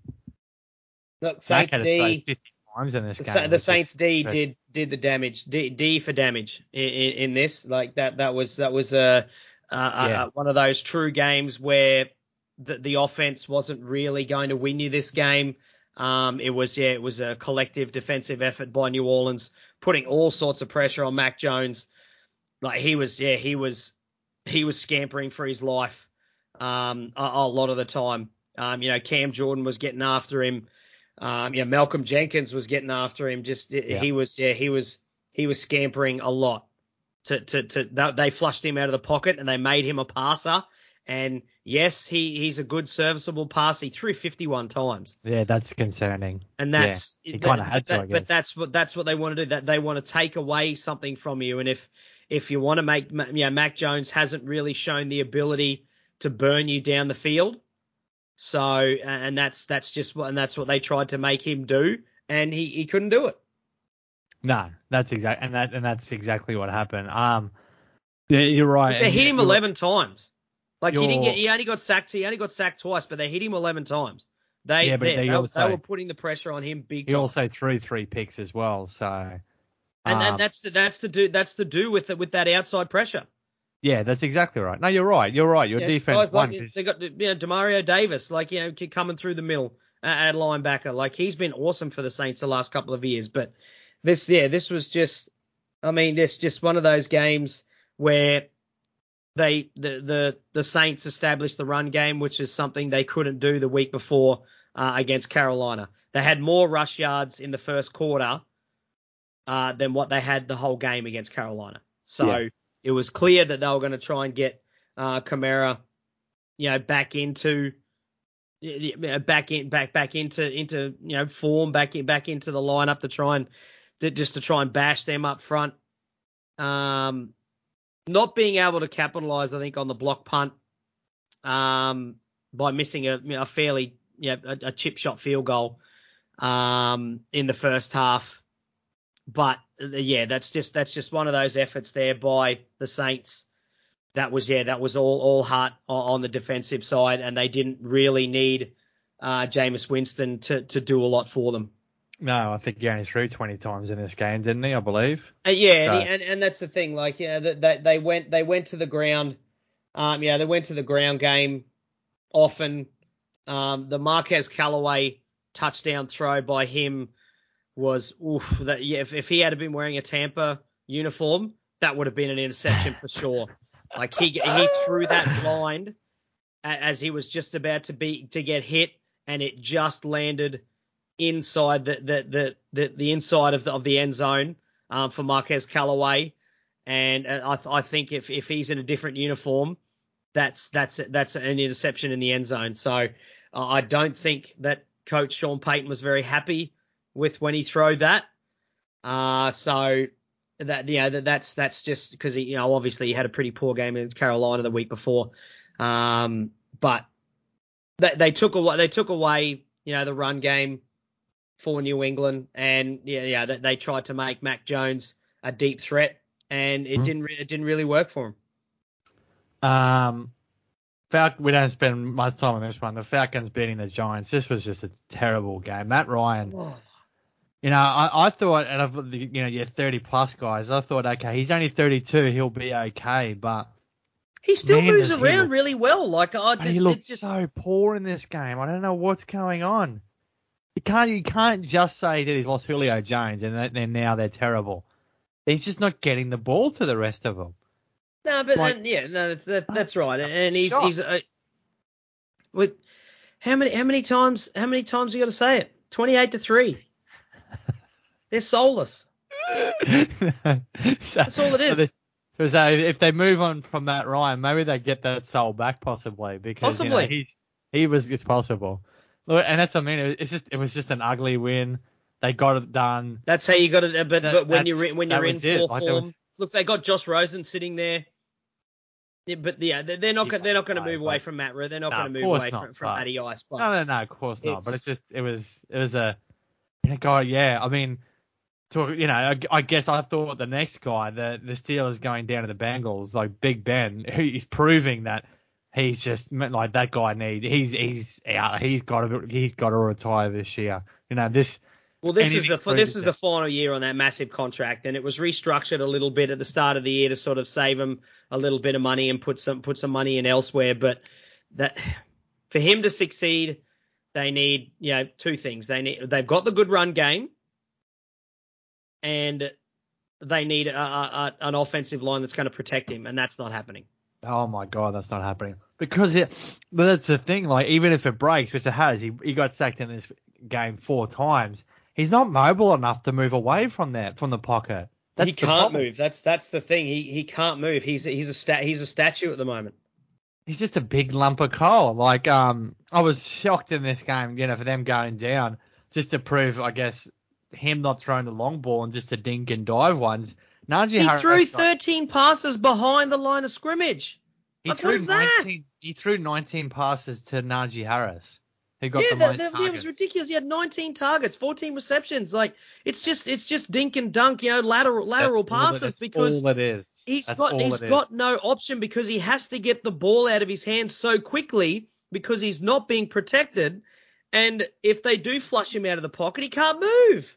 Look, Saints D. fifty times in this the, game. the Saints D did did the damage. D, D for damage in, in, in this. Like that that was that was a, a, yeah. a one of those true games where the the offense wasn't really going to win you this game. Um, it was yeah, it was a collective defensive effort by New Orleans, putting all sorts of pressure on Mac Jones. Like he was yeah, he was he was scampering for his life um, a, a lot of the time. Um, you know, Cam Jordan was getting after him. Um, yeah, Malcolm Jenkins was getting after him. Just yeah. he was, yeah, he was, he was scampering a lot. To, to, to, they flushed him out of the pocket and they made him a passer. And yes, he, he's a good serviceable passer. He threw fifty-one times. Yeah, that's concerning. And that's yeah, he kind of had to, that, I guess. But that's what that's what they want to do. That they want to take away something from you. And if if you want to make, you know, Mac Jones hasn't really shown the ability to burn you down the field. So, and that's that's just what, and that's what they tried to make him do, and he, he couldn't do it. No, that's exact, and that and that's exactly what happened. Um, yeah, you're right. They hit him eleven times. Like he You're- didn't get, he only got sacked. He only got sacked twice, but they hit him eleven times. They, Yeah, but they, they they, also- they were putting the pressure on him big He time. also threw three picks as well. So, and um, and that's the that's the do that's the do with it with that outside pressure. yeah, that's exactly right. No, you're right. You're right. Your Yeah, defense guys won. like 'cause- they got you know Demario Davis, like you know coming through the middle at linebacker. Like he's been awesome for the Saints the last couple of years. But this, yeah, this was just, I mean, this just one of those games where they the the the Saints established the run game, which is something they couldn't do the week before uh, against Carolina. They had more rush yards in the first quarter uh, than what they had the whole game against Carolina. So Yeah. it was clear that they were going to try and get uh, Kamara, you know, back into back in back back into into you know form, back in back into the lineup to try and just to try and bash them up front. Um, not being able to capitalize, I think, on the block punt um, by missing a, you know, a fairly you know, a, a chip shot field goal um, in the first half. But yeah, that's just that's just one of those efforts there by the Saints. That was yeah, that was all all heart on the defensive side, and they didn't really need uh, Jameis Winston to to do a lot for them. No, I think he only threw twenty times in this game, didn't he? I believe. Uh, yeah, So- and, he, and and that's the thing. Like yeah, that they, they went they went to the ground. Um, yeah, they went to the ground game often. Um, the Marquez Callaway touchdown throw by him was oof. That yeah, if, if he had been wearing a Tampa uniform, that would have been an interception for sure. Like he he threw that blind as he was just about to be to get hit, and it just landed inside the the the the, the inside of the of the end zone um, for Marquez Callaway. And I I think if if he's in a different uniform, that's that's that's an interception in the end zone. So uh, I don't think that Coach Sean Payton was very happy with when he threw that. Uh so. That you know that that's that's just because he you know obviously he had a pretty poor game against Carolina the week before, um, but they, they took away they took away you know the run game for New England, and yeah yeah they, they tried to make Mac Jones a deep threat, and it Mm-hmm. didn't re- it didn't really work for him. Um, Fal- we don't spend much time on this one. The Falcons beating the Giants. This was just a terrible game. Matt Ryan. Oh. You know, I, I thought, out of the, you know, your thirty plus guys, I thought, okay, he's only thirty-two, he'll be okay, but He still Man, moves does he around look- really well. Like I but just he looked it's just so poor in this game. I don't know what's going on. You can't, you can't just say that he's lost Julio Jones and that then now they're terrible. He's just not getting the ball to the rest of them. no, but like- then, yeah, no, that, that, that's I'm right, and he's shocked. he's uh, with how many how many times how many times you got to say it? Twenty-eight to three. They're soulless. That's all it is. So, so if they move on from Matt Ryan, maybe they get that soul back possibly because you know, Possibly. he's he was it's possible. Look, and that's what I mean. It's just it was just an ugly win. They got it done. That's how you got it. But, That- but when that's- you're in, when that you're in was it. poor Like, there form, was- look, they got Josh Rosen sitting there. Yeah, but yeah, they're they're not He go- they're not going to won't move play, away but- from Matt Rue. They're not No, going of to move course away not, from, from but- Matty Ice. But No, no, no, of course not. But It's- it's just it was it was a you know, God, yeah. I mean, to, you know, I, I guess I thought the next guy, the the Steelers going down to the Bengals, like Big Ben, who is proving that he's just like that guy need he's he's out. He's got to he's got to retire this year. You know this. well, this is anything the proves this is it. the final year on that massive contract, and it was restructured a little bit at the start of the year to sort of save him a little bit of money and put some put some money in elsewhere. But that for him to succeed, they need you know two things. They need they've got the good run game, and they need a, a, a, an offensive line that's going to protect him, and that's not happening. Oh my God, that's not happening. Because it, but that's the thing. Like even if it breaks, which it has, he he got sacked in this game four times. He's not mobile enough to move away from that from the pocket. That's he the can't problem. move. That's that's the thing. He he can't move. He's he's a stat. He's a statue at the moment. He's just a big lump of coal. Like um, I was shocked in this game, you know, for them going down just to prove, I guess, him not throwing the long ball and just to dink and dive ones. Najee He Harris threw got- thirteen passes behind the line of scrimmage. He Like, threw what is that? nineteen. He threw nineteen passes to Najee Harris, He got Yeah, the that, most that, targets. it was ridiculous. He had nineteen targets, fourteen receptions. Like it's just it's just dink and dunk, you know, lateral lateral That's all passes that, that's because all it is. he's That's got all he's it got is. no option because he has to get the ball out of his hands so quickly because he's not being protected. And if they do flush him out of the pocket, he can't move.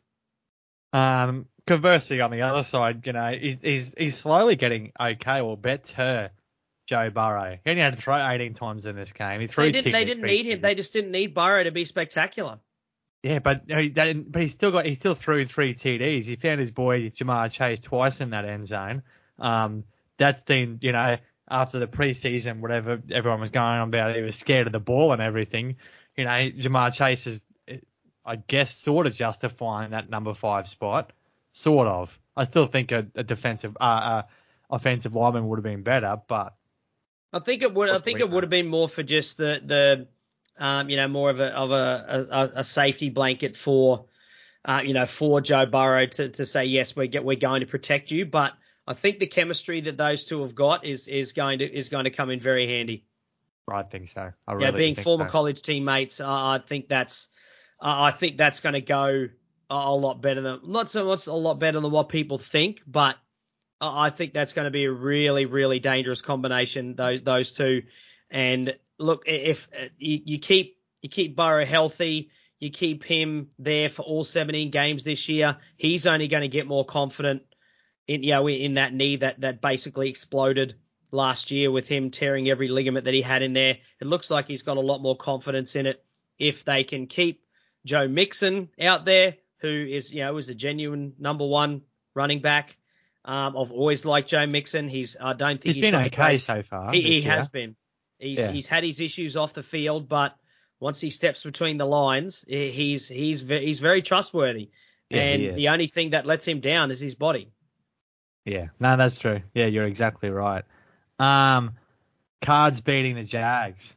Um, conversely, on the other side, you know, he's he's, he's slowly getting okay or better. Joe Burrow. He only had to throw eighteen times in this game. He threw They didn't they T D didn't need him. They just didn't need Burrow to be spectacular. Yeah, but he didn't- but he still got he still threw three T Ds. He found his boy Jamar Chase twice in that end zone. Um, that's been, you know, after the preseason, whatever everyone was going on about, he was scared of the ball and everything. You know, Jamar Chase is, I guess, sort of justifying that number five spot, sort of. I still think a, a defensive, uh, uh, offensive lineman would have been better, but I think it would. I think it would have been more for just the the, um, you know, more of a of a a, a safety blanket for, uh, you know, for Joe Burrow to, to say yes, we get we're going to protect you. But I think the chemistry that those two have got is is going to is going to come in very handy. I think so. I really Yeah, being think former so. college teammates, uh, I think that's uh, I think that's going to go a, a lot better than not so much a lot better than what people think, but I think that's going to be a really, really dangerous combination, those those two. And look, if you, you keep you keep Burrow healthy, you keep him there for all seventeen games this year, he's only going to get more confident in you know in that knee that that basically exploded last year with him tearing every ligament that he had in there. It looks like he's got a lot more confidence in it if they can keep Joe Mixon out there, who is you know is a genuine number one running back. Um, I've always liked Joe Mixon. He's I don't think He's he's been got the okay great, so far He, this he year. has been. He's Yeah. he's had his issues off the field, but once he steps between the lines, he's he's he's very trustworthy. Yeah, he And is. the only thing that lets him down is his body. Yeah, no, that's true. Yeah, you're exactly right. Um, Cards beating the Jags.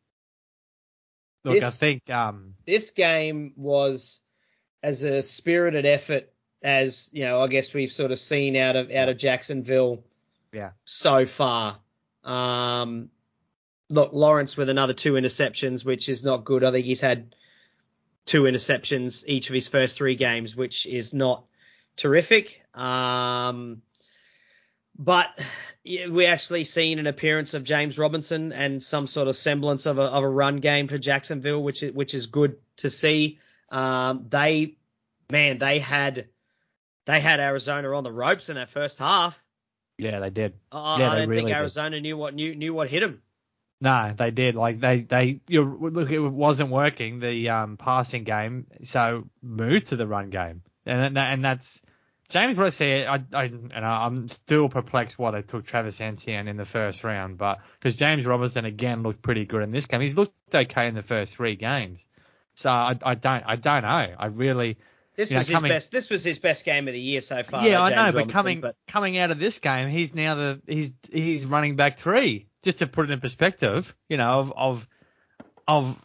Look, This I think um, this game was as a spirited effort as you know. I guess we've sort of seen out of out of Jacksonville yeah, so far. Um, look, Lawrence with another two interceptions, which is not good. I think he's had two interceptions each of his first three games, which is not terrific. Um, but yeah, we actually seen an appearance of James Robinson and some sort of semblance of a, of a run game for Jacksonville, which is, which is good to see. Um, they, man, they had they had Arizona on the ropes in that first half. yeah, they did. I, Yeah, I they don't really think did. Arizona knew what knew knew what hit them. No, they did. Like they, they, you look, it wasn't working the um passing game, so move to the run game, and and that's James Brooksy. I, I, and I'm still perplexed why they took Travis Etienne in the first round, but because James Robinson again looked pretty good in this game, he's looked okay in the first three games. So I, I don't, I don't know. I really. This You know, was coming, his best. This was his best game of the year so far. yeah, though, I James know, but Robinson, coming but coming out of this game, he's now the he's he's running back three. Just to put it in perspective, you know, of of of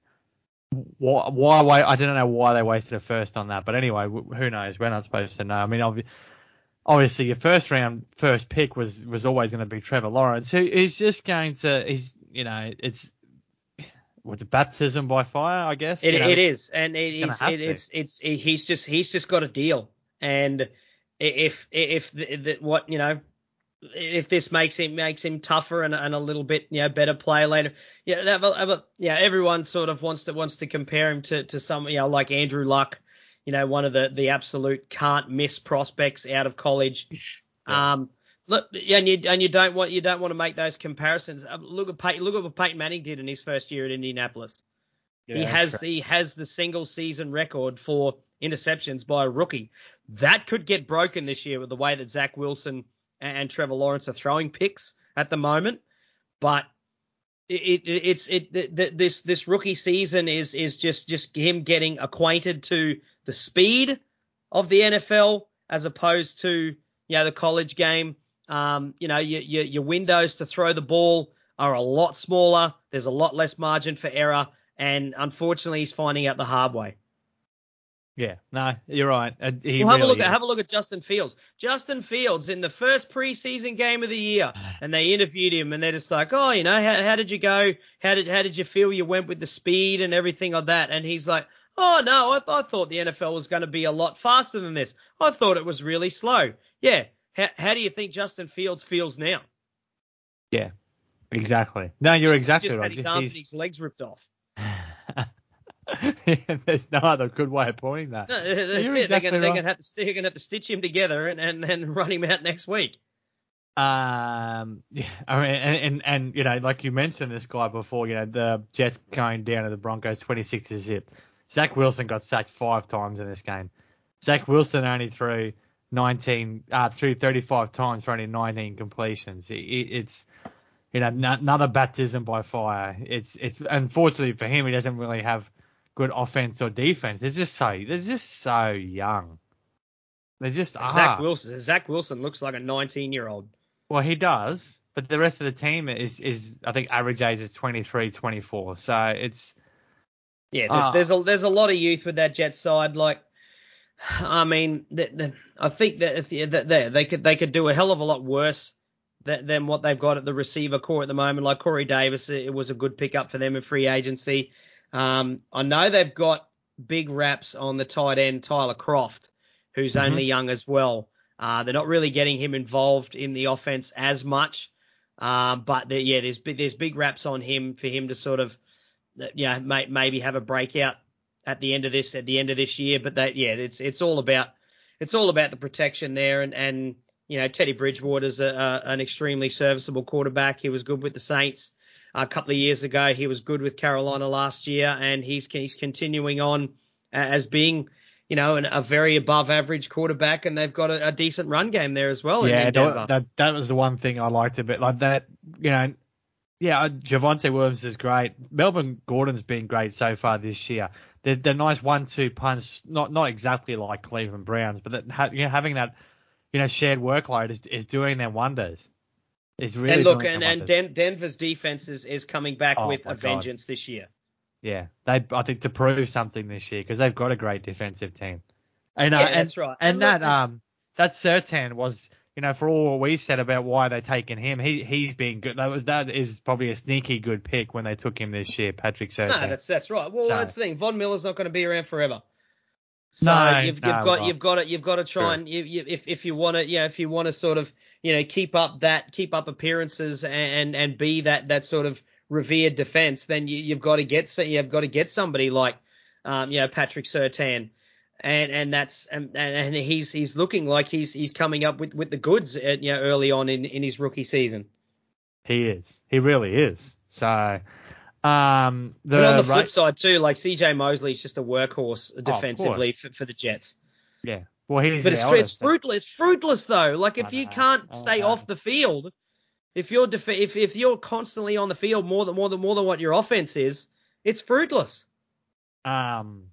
why why I don't know why they wasted a first on that, but anyway, who knows? We're not supposed to know. I mean, obvi- obviously, your first round first pick was was always going to be Trevor Lawrence, who is just going to he's you know it's what's a baptism by fire, I guess. It you know, it is, and it he's is gonna it, have to. it's it's it, he's just he's just got a deal, and if if the, the, what you know if this makes him makes him tougher and, and a little bit you know better player later, yeah that, but, yeah everyone sort of wants to wants to compare him to to some you know like Andrew Luck, you know one of the the absolute can't miss prospects out of college. Yeah. Um, look, and you and you don't want you don't want to make those comparisons. Look at Peyton, look at what Peyton Manning did in his first year at Indianapolis. Yeah, He that's has true. he has the single season record for interceptions by a rookie. That could get broken this year with the way that Zach Wilson and, and Trevor Lawrence are throwing picks at the moment. But it, it it's it the, this this rookie season is is just just him getting acquainted to the speed of the N F L as opposed to you know the college game. Um, you know your, your your windows to throw the ball are a lot smaller. There's a lot less margin for error. And unfortunately, he's finding out the hard way. Yeah, no, you're right. Uh, he Well, have really a look at is. have a look at Justin Fields. Justin Fields in the first preseason game of the year, and they interviewed him, and they're just like, oh, you know, how, how did you go? How did how did you feel? You went with the speed and everything like that, and he's like, oh no, I, I thought the N F L was going to be a lot faster than this. I thought it was really slow. Yeah. How, how do you think Justin Fields feels now? Yeah, exactly. No, you're He's exactly just had right. his Just, arms he's... and his legs ripped off. There's no other good way of pointing that. No, No, that's you're it. They're exactly gonna they're right. gonna have to they're gonna have to stitch him together and and, and run him out next week. Um, yeah, I mean, and, and and you know, like you mentioned this guy before, you know, the Jets going down to the Broncos twenty-six to zip. Zach Wilson got sacked five times in this game. Zach Wilson only threw nineteen, uh, threw thirty-five times for only nineteen completions. It, it's you know, n- another baptism by fire. It's it's unfortunately for him, he doesn't really have good offense or defense. They're just so they're just so young. They just Zach are. Wilson Zach Wilson looks like a nineteen year old. Well, he does, but the rest of the team is is I think average age is twenty-three, twenty-four. So it's Yeah, there's uh there's a there's a lot of youth with that Jets side. Like, I mean, the, the, I think that if the, that they, they could they could do a hell of a lot worse than, than what they've got at the receiver core at the moment. Like Corey Davis, it was a good pickup for them in free agency. Um, I know they've got big raps on the tight end Tyler Croft, who's mhm. only young as well. Uh, they're not really getting him involved in the offense as much. Um, but there, yeah, there's big, there's big raps on him for him to sort of, yeah, may, maybe have a breakout at the end of this, at the end of this year. But that, yeah, it's, it's all about, it's all about the protection there. And, and, you know, Teddy Bridgewater's a, a, an extremely serviceable quarterback. He was good with the Saints a couple of years ago. He was good with Carolina last year, and he's, he's continuing on as being, you know, an, a very above average quarterback, and they've got a, a decent run game there as well in, Yeah, in Denver. that that was the one thing I liked a bit like that. You know, yeah, Javonte Williams is great. Melvin Gordon's been great so far this year. They're, they're nice one-two punch, not not exactly like Cleveland Browns, but that, you know, having that, you know, shared workload is is doing them wonders. It's really And look, doing and, them and wonders. Den- Denver's defense is, is coming back Oh with my a God. vengeance this year. Yeah, they I think to prove something this year because they've got a great defensive team. And uh, Yeah, and that's right. and And look, that um that Surtain was, you know, for all we said about why they taken him, he he's been good. That was that is probably a sneaky good pick when they took him this year, Patrick no, Surtain. that's that's right. Well, So that's the thing. Von Miller's not going to be around forever. So no, you've you've no, got well, you've got to you've got to try true. and you, you, if if you want to yeah if you want to sort of you know keep up that keep up appearances and and be that that sort of revered defense, then you, you've got to get you've got to get somebody like um you know Patrick Surtain, and and that's and and he's he's looking like he's he's coming up with, with the goods at, you know early on in, in his rookie season. He is. He really is. So um the And on the right, flip side too, like C J Mosley's just a workhorse oh, of defensively course. for, for the Jets. Yeah. Well, he's But the it's it's eldest. fruitless. It's fruitless though. Like I if you know. can't I stay know. off the field, if you're def- if if you're constantly on the field more than more than more than what your offense is, it's fruitless. Um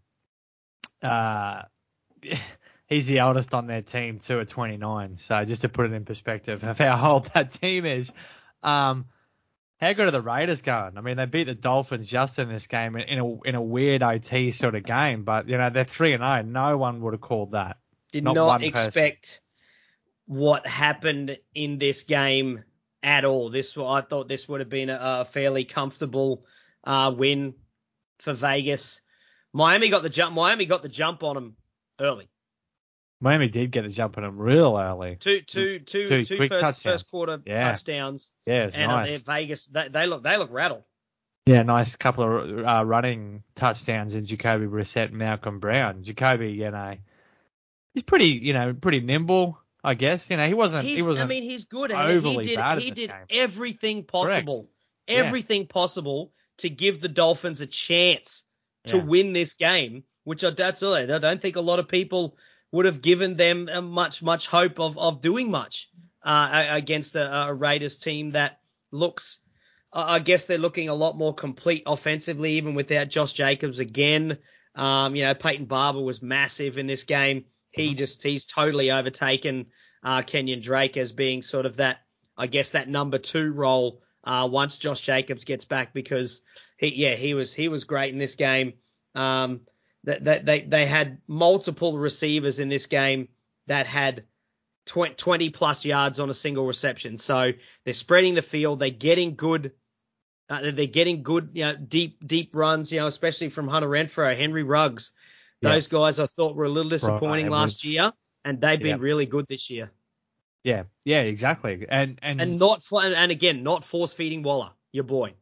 uh he's the eldest on their team too at twenty-nine. So just to put it in perspective of how old that team is, um, how good are the Raiders going? I mean, they beat the Dolphins just in this game in a in a weird O T sort of game, but you know they're three and zero. No one would have called that. Did Not not one person. expect what happened in this game at all. This I thought this would have been a, a fairly comfortable uh, win for Vegas. Miami got the jump. Miami got the jump on them early. Miami did get a jump on them real early. Two, two, two, Two two quick first touchdowns. first quarter Yeah. touchdowns, Yeah, it's and uh, nice. Vegas they, they look they look rattled. Yeah, nice couple of uh, running touchdowns in Jacoby Brissett and Malcolm Brown. Jacoby, you know, he's pretty, you know, pretty nimble, I guess. You know, he wasn't he He's I wasn't mean he's good and he overly did bad in he this did game. everything Correct. possible, Yeah. everything possible to give the Dolphins a chance to Yeah. win this game, which I that's all. I don't think a lot of people would have given them uh, much much hope of of doing much uh, against a, a Raiders team that looks. I guess they're looking a lot more complete offensively, even without Josh Jacobs again. Um, you know, Peyton Barber was massive in this game. He Mm-hmm. just, he's totally overtaken uh, Kenyon Drake as being sort of that, I guess, that number two role uh, once Josh Jacobs gets back because he, yeah, he was, he was great in this game. Um, that, that they they had multiple receivers in this game that had twenty plus yards on a single reception. So they're spreading the field. They're getting good. Uh, they're getting good, you know, deep deep runs. You know, especially from Hunter Renfrow, Henry Ruggs. Those yeah. guys I thought were a little disappointing right, last year, and they've been yeah. really good this year. Yeah, yeah, exactly. And and and not and again not force feeding Waller, your boy.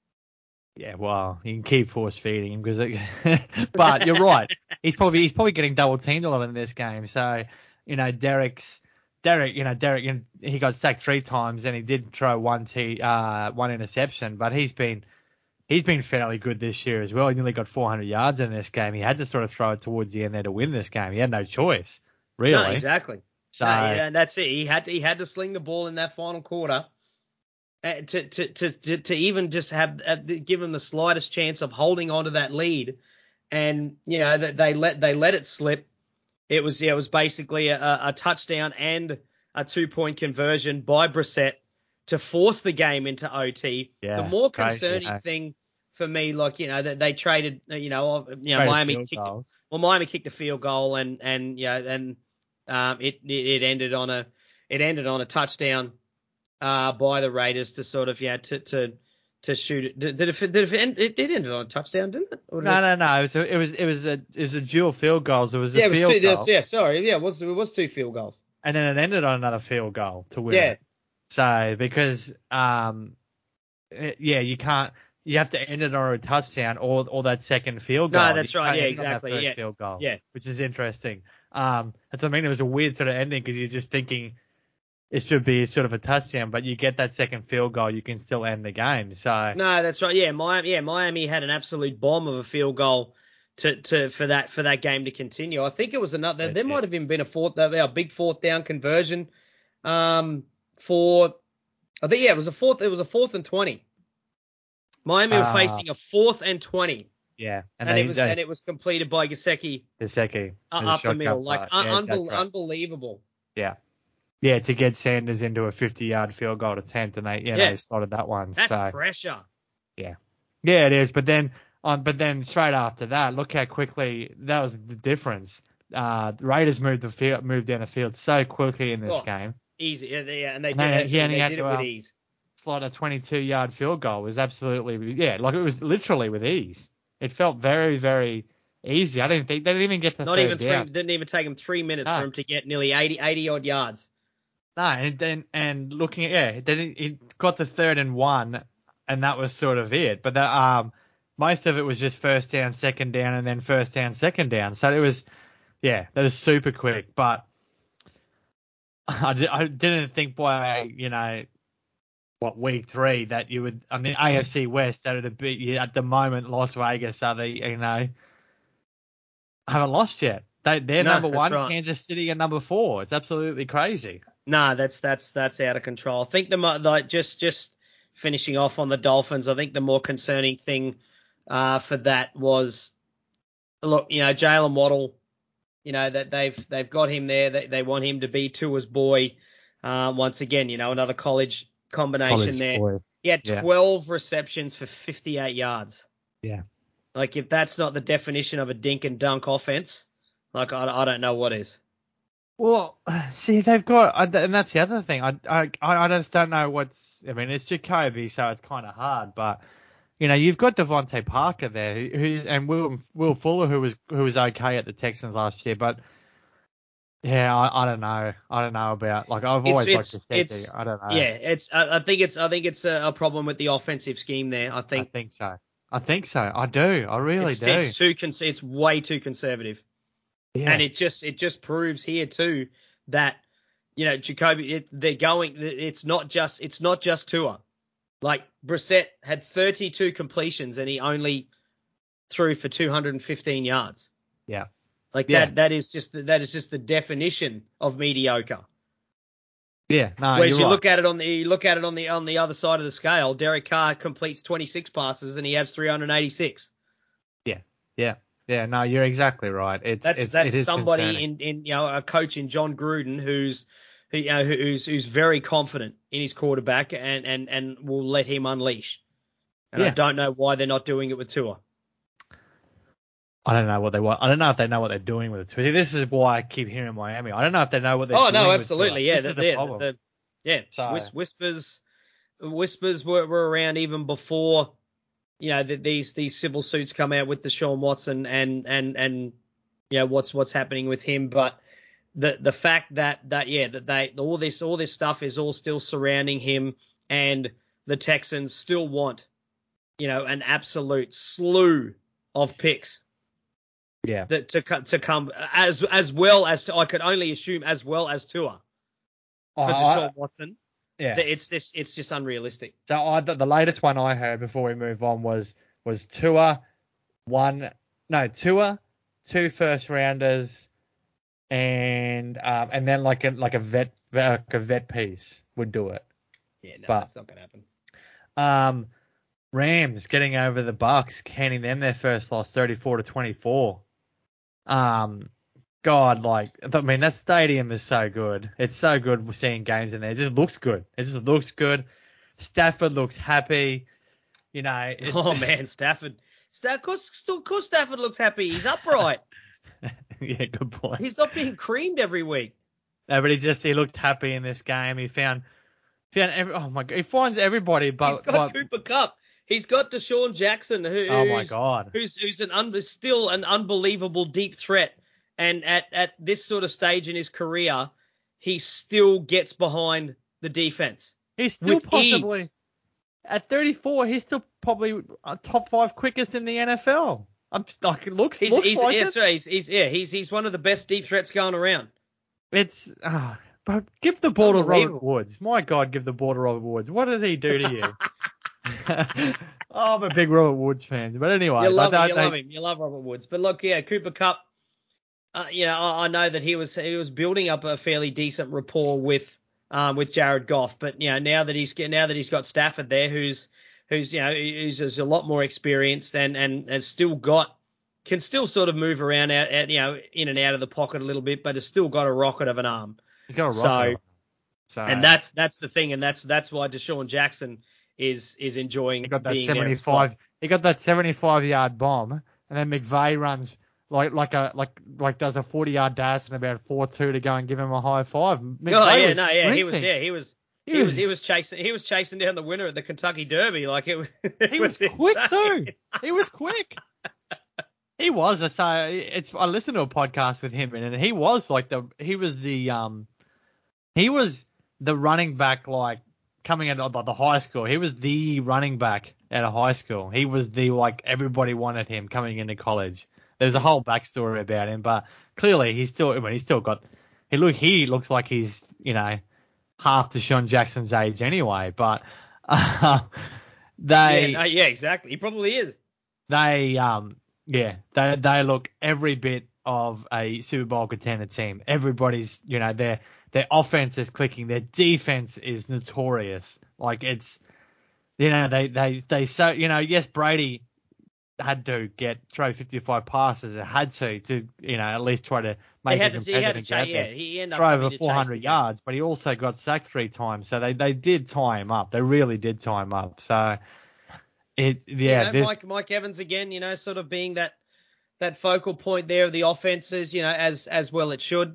Yeah, well, you can keep force feeding him because, it, but you're right. He's probably he's probably getting double teamed a lot in this game. So, you know, Derek's Derek, you know, Derek, you know, he got sacked three times and he did throw one t uh one interception, but he's been he's been fairly good this year as well. He nearly got four hundred yards in this game. He had to sort of throw it towards the end there to win this game. He had no choice, really. No, exactly. So no, yeah, that's it. He had to he had to sling the ball in that final quarter. Uh, to, to, to, to even just have uh, give them the slightest chance of holding on to that lead, and you know that they let they let it slip. It was yeah, it was basically a, a touchdown and a two point conversion by Brissett to force the game into O T. Yeah, the more crazy, concerning yeah. thing for me, like you know that they traded, you know, you know Traded Miami kicked goals. well Miami kicked a field goal and and you know and um it it ended on a it ended on a touchdown. Uh, by the Raiders to sort of yeah to to to shoot it. Did, did it did it, end, it it ended on a touchdown, didn't it? Did no, it... no, no. It was a, it was it was a it was a dual field goals. It was a yeah, it was field two, goal. Yeah, sorry, yeah, it was it was two field goals. And then it ended on another field goal to win. Yeah. It. So because um, it, yeah, you can't. You have to end it on a touchdown or or that second field goal. No, that's you right. Yeah, end exactly. On that first yeah. field goal. Yeah. Which is interesting. Um, that's what I mean. It was a weird sort of ending because you're just thinking. It should be sort of a touchdown, but you get that second field goal, you can still end the game. So no, that's right. Yeah, Miami. Yeah, Miami had an absolute bomb of a field goal to, to for that for that game to continue. I think it was another. There might have even been a fourth, a big fourth down conversion. Um, for I think yeah, it was a fourth. It was a fourth and twenty. Miami were uh, facing a fourth and twenty. Yeah, and, and they, it was they, and it was completed by Gesicki. Gesicki uh, up the middle, like un- yeah, unbe- right. unbelievable. Yeah. Yeah, to get Sanders into a fifty-yard field goal attempt, and they, yeah, yeah. they slotted that one. That's so. pressure. Yeah, yeah, it is. But then, on, but then straight after that, look how quickly that was the difference. Uh, the Raiders moved the field, moved down the field so quickly in this oh, game. Easy, yeah, yeah and they and did, then, it, he only they had did to, it with uh, ease. Slot a twenty-two-yard field goal was absolutely, yeah, like it was literally with ease. It felt very, very easy. I didn't think they didn't even get to Not third even three. down. Didn't even take him three minutes no. for him to get nearly eighty, eighty odd yards. No, and then and looking at yeah, then it got to third and one, and that was sort of it. But that, um, most of it was just first down, second down, and then first down, second down. So it was, yeah, that was super quick. But I, I didn't think by you know what week three that you would. I mean, A F C West that would be yeah, at the moment Las Vegas are the you know haven't lost yet. They they're no, number one, right. Kansas City are number four. It's absolutely crazy. No, that's that's that's out of control. I think the like just just finishing off on the Dolphins. I think the more concerning thing uh, for that was, look, you know, Jalen Waddle. You know that they've they've got him there. They they want him to be Tua's boy. Uh, once again, you know, another college combination college there. boy. He had yeah. twelve receptions for fifty-eight yards. Yeah. Like if that's not the definition of a dink and dunk offense, like I, I don't know what is. Well, see, they've got, and that's the other thing. I, I, I just don't know what's. I mean, it's Jacoby, so it's kind of hard. But you know, you've got Devontae Parker there, who's and Will Will Fuller, who was who was okay at the Texans last year. But yeah, I, I don't know. I don't know about like I've always it's, liked it's, to see. I don't know. Yeah, it's. I, I think it's. I think it's a, a problem with the offensive scheme there. I think. I think so. I think so. I do. I really it's, do. It's too. It's way too conservative. Yeah. And it just it just proves here too that you know Jacoby it, they're going it's not just it's not just Tua. Like Brissett had thirty-two completions and he only threw for two hundred fifteen yards. Yeah. Like yeah. that that is just the, that is just the definition of mediocre. Yeah, no, Whereas you're you right. look at it on the you look at it on the on the other side of the scale, Derek Carr completes twenty-six passes and he has three hundred eighty-six. Yeah. Yeah. Yeah, no, you're exactly right. It's that's it's, that's it is somebody concerning. in, in you know a coach in John Gruden who's who, you know, who's who's very confident in his quarterback and, and, and will let him unleash. And yeah. I don't know why they're not doing it with Tua. I don't know what they want. I don't know if they know what they're doing with it. See, this is why I keep hearing Miami. I don't know if they know what they're Oh doing. no, with absolutely, Tua. yeah, This the, is the the, problem. the, yeah. So, Whis- whispers, whispers were, were around even before, you know, the, these these civil suits come out with Deshaun Watson and and and you know what's what's happening with him. But the the fact that that yeah that they all this all this stuff is all still surrounding him, and the Texans still want, you know, an absolute slew of picks. Yeah. That to to come as as well as to, I could only assume as well as Tua for Oh, Deshaun I, Watson. yeah. That it's just it's just unrealistic. So I, the, the latest one I heard before we move on was was Tua, one no Tua, two first rounders, and um and then like a like a vet like a vet piece would do it. Yeah, no, but, that's not gonna happen. Um, Rams getting over the Bucks, handing them their first loss, thirty-four to twenty-four. Um, God, like, I mean, that stadium is so good. It's so good seeing games in there. It just looks good. It just looks good. Stafford looks happy. You know. It, Oh man, Stafford. Stafford, course, of course, Stafford looks happy. He's upright. Yeah, good point. He's not being creamed every week. No, but he just he looked happy in this game. He found found every, oh my God, he finds everybody. But He's got but, Cooper Kupp. He's got Deshaun Jackson, who's oh my God, who's who's an un, still an unbelievable deep threat. And at, at this sort of stage in his career, he still gets behind the defense. He's still with possibly ease. At thirty-four. He's still probably top five quickest in the N F L. I'm just like it looks. He's, looks he's, like yeah, it. that's right. He's, he's yeah he's he's one of the best deep threats going around. It's uh, but give the ball to Robert Woods. My God, give the ball to Robert Woods. What did he do to you? Oh, I'm a big Robert Woods fan. But anyway, you love I, him. I, You I, love him. You love Robert Woods. But look, yeah, Cooper Kupp. Uh, you know, I, I know that he was he was building up a fairly decent rapport with um with Jared Goff. But you know, now that he's now that he's got Stafford there, who's who's you know who's, who's a lot more experienced and and has still got can still sort of move around out, out you know in and out of the pocket a little bit, but has still got a rocket of an arm. he's got a So, rocket. So and that's that's the thing, and that's that's why Deshaun Jackson is is enjoying he got that being seventy-five. there as well. He got that seventy-five yard bomb, and then McVay runs like like a like like does a forty yard dash and about four two to go and give him a high five. McVay Oh yeah, was no, yeah, he was sprinting. yeah he was. He, He was, was he was chasing he was chasing down the winner at the Kentucky Derby like it was. It he was, was quick insane. too. He was quick. He was. I say it's. I listened to a podcast with him, and he was like the. He was the. Um. He was the running back, like coming out of the high school. He was the running back at a high school. He was the like everybody wanted him coming into college. There's a whole backstory about him, but clearly he's still. I mean, he's still got. He look. He looks like he's you know half Deshaun Jackson's age anyway. But uh, they. Yeah, no, yeah, exactly. He probably is. They um. Yeah, they they look every bit of a Super Bowl contender team. Everybody's, you know, their their offense is clicking. Their defense is notorious. Like it's, you know, they they they so you know, yes, Brady had to get throw fifty-five passes. It had to to you know at least try to make He had it to, he had to competitive. chase, Get yeah, he ended up throw having over to chase four the hundred game. yards, but he also got sacked three times. So they they did tie him up. They really did tie him up. So it yeah. You know, this, Mike Mike Evans again, you know, sort of being that that focal point there of the offenses, you know, as as well it should.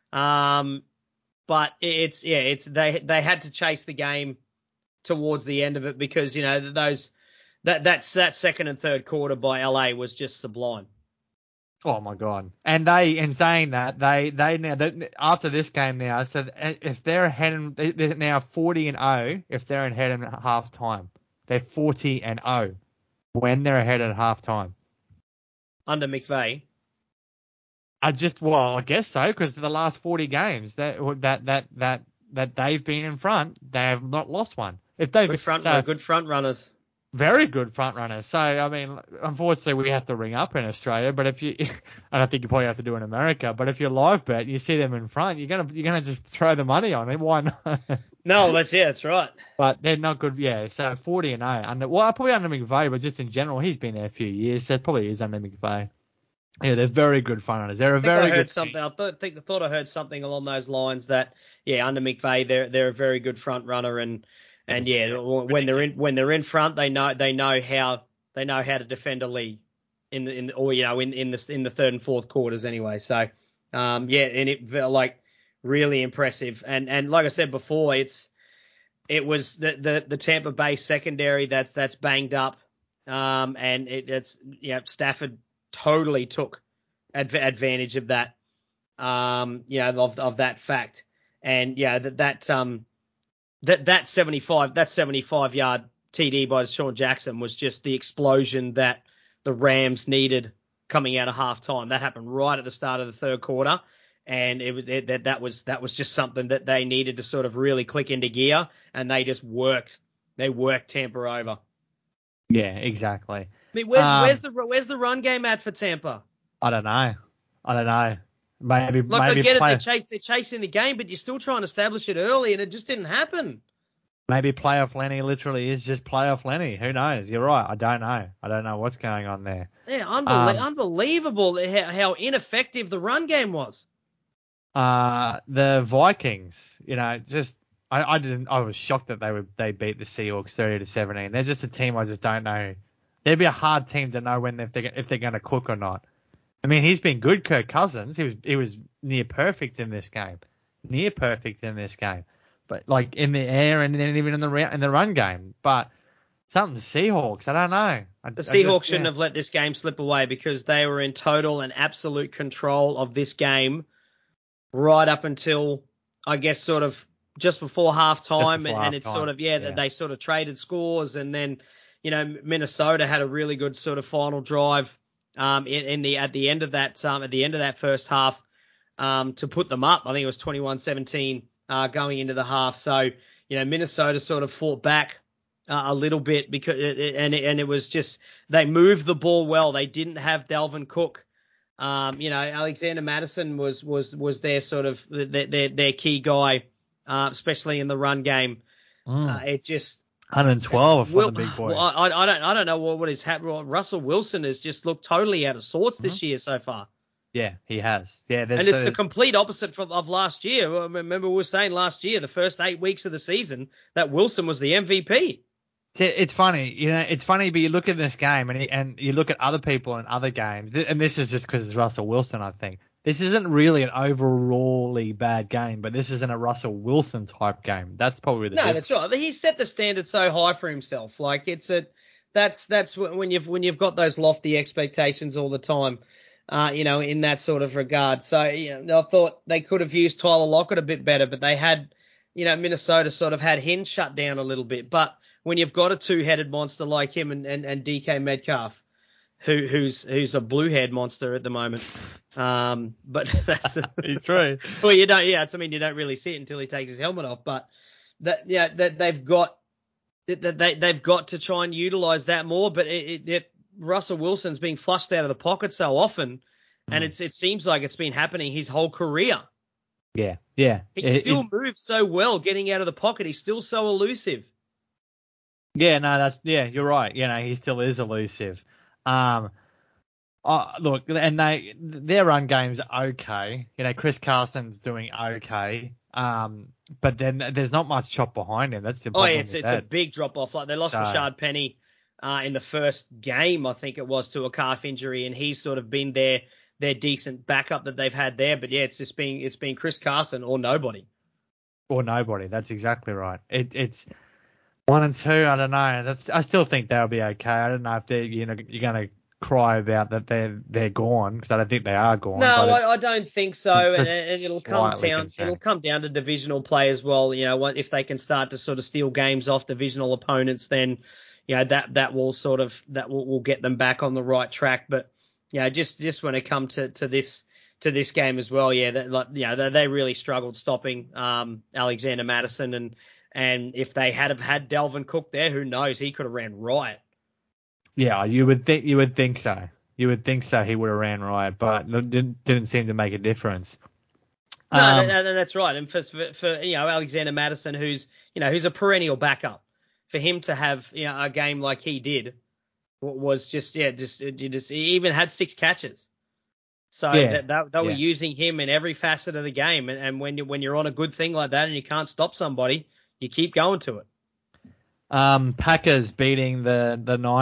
Um, but it's yeah, it's they they had to chase the game towards the end of it because you know those that that's that second and third quarter by L A was just sublime. Oh my God! And they, in saying that, they they now they, after this game now, so if they're ahead, in, they're now forty and oh. If they're ahead in half time, they're forty and oh when they're ahead at half time. Under McVay. I just well, I guess so because the last forty games that that that that that they've been in front, they have not lost one. If they've Good front, so, good front runners. Very good front runners. So, I mean, unfortunately, we have to ring up in Australia. But if you, I don't think you probably have to do in America. But if you live bet, you see them in front, you're gonna you're gonna just throw the money on it. Why not? No, that's yeah, that's right. But they're not good. Yeah, so forty and eight under. Well, probably under McVay, but just in general, he's been there a few years, so it probably is under McVay. Yeah, they're very good front runners. They're a I think very I heard good something. team. I thought, think, I thought I heard something along those lines that yeah, under McVay, they're they're a very good front runner and. And yeah, when they're in when they're in front, they know they know how they know how to defend a lead. in the in or you know in in the in the third and fourth quarters anyway. So um, yeah, and it felt like really impressive. And and like I said before, it's it was the the, the Tampa Bay secondary that's that's banged up, um, and it, it's yeah Stafford totally took adv- advantage of that, um, you know of of that fact, and yeah that that um that that seventy-five that seventy-five yard T D by Sean Jackson was just the explosion that the Rams needed coming out of halftime. That happened right at the start of the third quarter, and it was it, that that was that was just something that they needed to sort of really click into gear, and they just worked they worked Tampa over. Yeah, exactly. I mean, where's Um, where's the where's the run game at for Tampa? I don't know. I don't know. Maybe Like maybe I get play, it, they're, chase, they're chasing the game, but you're still trying to establish it early, and it just didn't happen. maybe playoff Lenny literally is just playoff Lenny. Who knows? You're right. I don't know. I don't know what's going on there. Yeah, unbel- Um, unbelievable how, how ineffective the run game was. uh, the Vikings, you know, just I, I didn't. I was shocked that they would they beat the Seahawks thirty to seventeen. They're just a team I just don't know. They'd be a hard team to know when if they if they're going to cook or not. I mean, he's been good, Kirk Cousins. He was he was near perfect in this game, near perfect in this game. But like in the air and then even in the in the run game. But something Seahawks, I don't know. I, The I Seahawks just, shouldn't yeah. have let this game slip away because they were in total and absolute control of this game right up until, I guess, sort of just before halftime. before And it's halftime, sort of, yeah, yeah. they sort of traded scores. And then, you know, Minnesota had a really good sort of final drive um, in, in the at the end of that um, at the end of that first half um, to put them up. I think it was twenty-one seventeen uh, going into the half. So, you know, Minnesota sort of fought back uh, a little bit because it, it, and it, and it was just they moved the ball well. They didn't have Dalvin Cook. Um, you know, Alexander Madison was was was their sort of their their, their key guy, uh, especially in the run game. Mm. Uh, it just one twelve for Will, the big boy. well, I, I don't I don't know what what is happening. Russell Wilson has just looked totally out of sorts Mm-hmm. this year so far. Yeah, he has. Yeah, there's And it's the, the complete opposite from, of last year. Remember, we were saying last year, the first eight weeks of the season, that Wilson was the M V P. It's funny, you know. It's funny, but you look at this game and and you look at other people in other games, and this is just because it's Russell Wilson. I think this isn't really an overally bad game, but this isn't a Russell Wilson type game. That's probably the No, difference. that's right. He set the standard so high for himself. Like it's a, that's that's when you've when you've got those lofty expectations all the time. Uh, you know, in that sort of regard. So, you know, I thought they could have used Tyler Lockett a bit better, but they had, you know, Minnesota sort of had him shut down a little bit. But when you've got a two-headed monster like him and, and, and D K Metcalf, who who's who's a blue-haired monster at the moment, um, but that's He's true. Well, you don't, yeah, it's, I mean, you don't really see it until he takes his helmet off. But that, yeah, that they've got that they they've got to try and utilize that more. But it, it, it Russell Wilson's being flushed out of the pocket so often, and Mm. it's it seems like it's been happening his whole career. Yeah, yeah. He It- still it- moves so well getting out of the pocket. He's still so elusive. yeah, no, that's yeah. You're right. You know, he still is elusive. Um, oh, look, and they their run game's okay. You know, Chris Carson's doing okay. Um, but then there's not much chop behind him. That's the Oh, problem. yeah, it's with it's a that. big drop off. Like they lost So- Rashard Penny uh, in the first game, I think it was, to a calf injury, and he's sort of been their their decent backup that they've had there. But yeah, it's just been it's been Chris Carson or nobody. Or nobody. That's exactly right. It, it's one and two. I don't know. That's. I still think they'll be okay. I don't know if they, you know, you're gonna cry about that they're they're gone because I don't think they are gone. No, but it, I, I don't think so, it's and, just and it'll come slightly down. concerning. It'll come down to divisional play as well. You know, what- if they can start to sort of steal games off divisional opponents, then you know that that will sort of that will, will get them back on the right track. But you know, just just when it comes to, to this to this game as well, yeah, that, like you know they, they really struggled stopping um, Alexander Madison, and and if they had have had Dalvin Cook there, who knows, he could have ran riot. Yeah, you would think you would think so. You would think so. He would have ran right, but it didn't didn't seem to make a difference. No, Um, that, that, that's right. And for, for, for you know Alexander Madison, who's you know who's a perennial backup, for him to have you know a game like he did was just yeah just you just he even had six catches. So Yeah, that, that they were yeah. using him in every facet of the game. And, and when you when you're on a good thing like that and you can't stop somebody, you keep going to it. Um, Packers beating the the Niners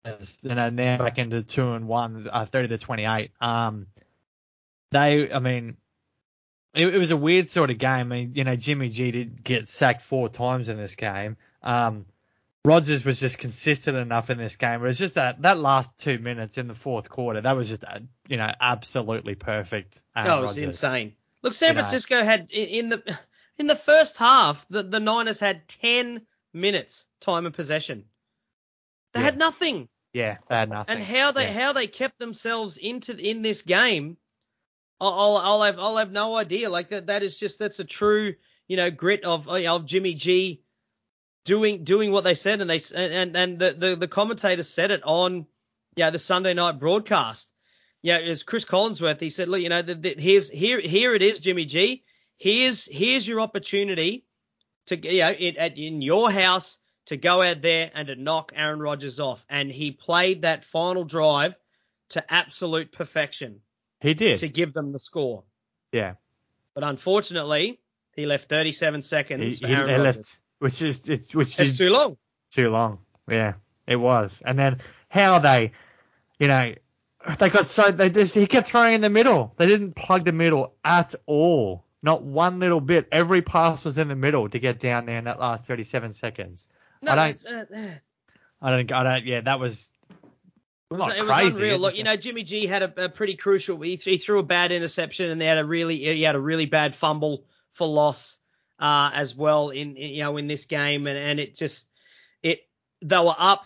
you know, now back into two and one, uh, thirty to twenty-eight. Um, they, I mean, it, it was a weird sort of game. I mean, you know, Jimmy G did get sacked four times in this game. Um, Rodgers was just consistent enough in this game. It was just that, that last two minutes in the fourth quarter, that was just, uh, you know, absolutely perfect. Aaron No, it was Rodgers. insane. Look, San You know. Francisco had in, in the in the first half, the, the Niners had ten minutes time of possession. They Yeah. had nothing. Yeah, they had nothing. And how they yeah. how they kept themselves into in this game, I'll, I'll I'll have I'll have no idea. Like that that is just that's a true you know grit of of Jimmy G doing doing what they said, and they and and the the, the commentators said it on yeah the Sunday night broadcast. Yeah, it was Chris Collinsworth. He said, look, you know, the, the, here's here here it is, Jimmy G. Here's here's your opportunity to you know in, at, in your house to go out there and to knock Aaron Rodgers off, and he played that final drive to absolute perfection. He did To give them the score. Yeah, but unfortunately, he left thirty-seven seconds he, for he, Aaron he Rodgers. left, which is it's which It's is too long. Too long. Yeah, it was. And then how they, you know, they got so they just he kept throwing in the middle. They didn't plug the middle at all. Not one little bit. Every pass was in the middle to get down there in that last thirty-seven seconds. No, I don't. it's, uh, uh, I don't. I don't. Yeah, that was. It was, Not it was crazy. unreal. It's Look, just you a- know, Jimmy G had a, a pretty crucial. He, he threw a bad interception, and they had a really he had a really bad fumble for loss uh, as well in, in you know in this game, and, and it just it they were up.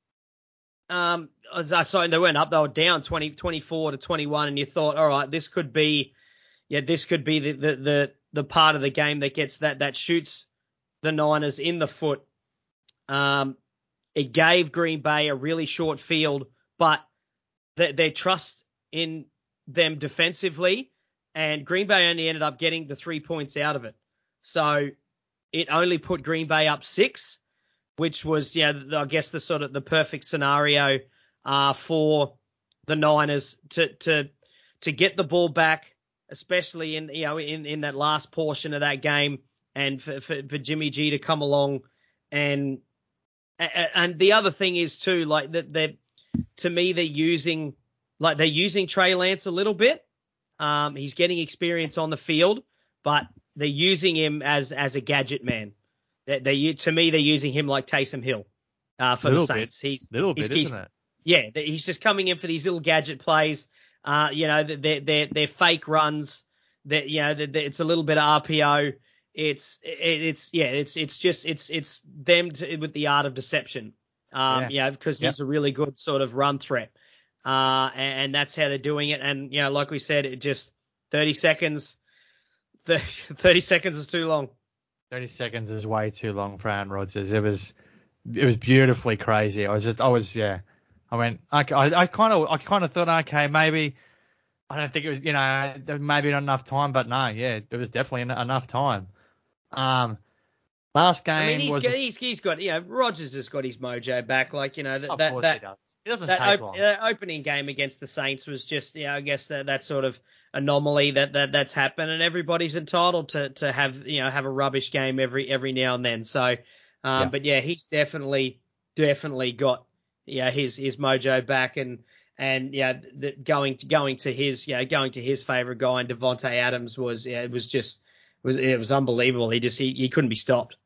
Um, sorry, they weren't up. They were down twenty, twenty-four to twenty-one, and you thought, all right, this could be, yeah, this could be the the the, the part of the game that gets that that shoots the Niners in the foot. Um, it gave Green Bay a really short field, but their, their trust in them defensively, and Green Bay only ended up getting the three points out of it. So it only put Green Bay up six, which was, yeah, I guess the sort of the perfect scenario uh, for the Niners to to to get the ball back, especially in you know in, in that last portion of that game, and for, for, for Jimmy G to come along and and the other thing is too, like that they're to me they're using like they're using Trey Lance a little bit. Um, he's getting experience on the field, but they're using him as as a gadget man. They, they to me they're using him like Taysom Hill uh, for little the Saints. bit, He's little he's, bit, he's, isn't it? Yeah, he's just coming in for these little gadget plays. Uh, you know, they're they're they're fake runs. That you know, they're, they're, it's a little bit of R P O. It's it, it's yeah, it's it's just it's it's them to, with the art of deception. Um, Yeah. yeah, because Yep. he's a really good sort of run threat. Uh, and, and that's how they're doing it. And you know, like we said, it just thirty seconds. thirty seconds is too long. thirty seconds is way too long for Aaron Rodgers. It was, it was beautifully crazy. I was just, I was, yeah. I went, okay, I, I kind of, I kind of thought, okay, maybe, I don't think it was, you know, maybe not enough time, but no, yeah, it was definitely en- enough time. Um, last game I mean, he's was, got, he's he's got, you know, Rodgers has got his mojo back. Like, you know, that of that course that, he does. It doesn't that take op- long. uh, opening game against the Saints was just, you know, I guess that that sort of anomaly that, that that's happened, and everybody's entitled to to have, you know, have a rubbish game every every now and then. So, um, Yeah. but yeah, he's definitely definitely got, yeah, his his mojo back, and and yeah, the, going going to his, yeah, going to his favorite guy, and Devontae Adams was, yeah, it was just it was it was unbelievable. He just he, he couldn't be stopped.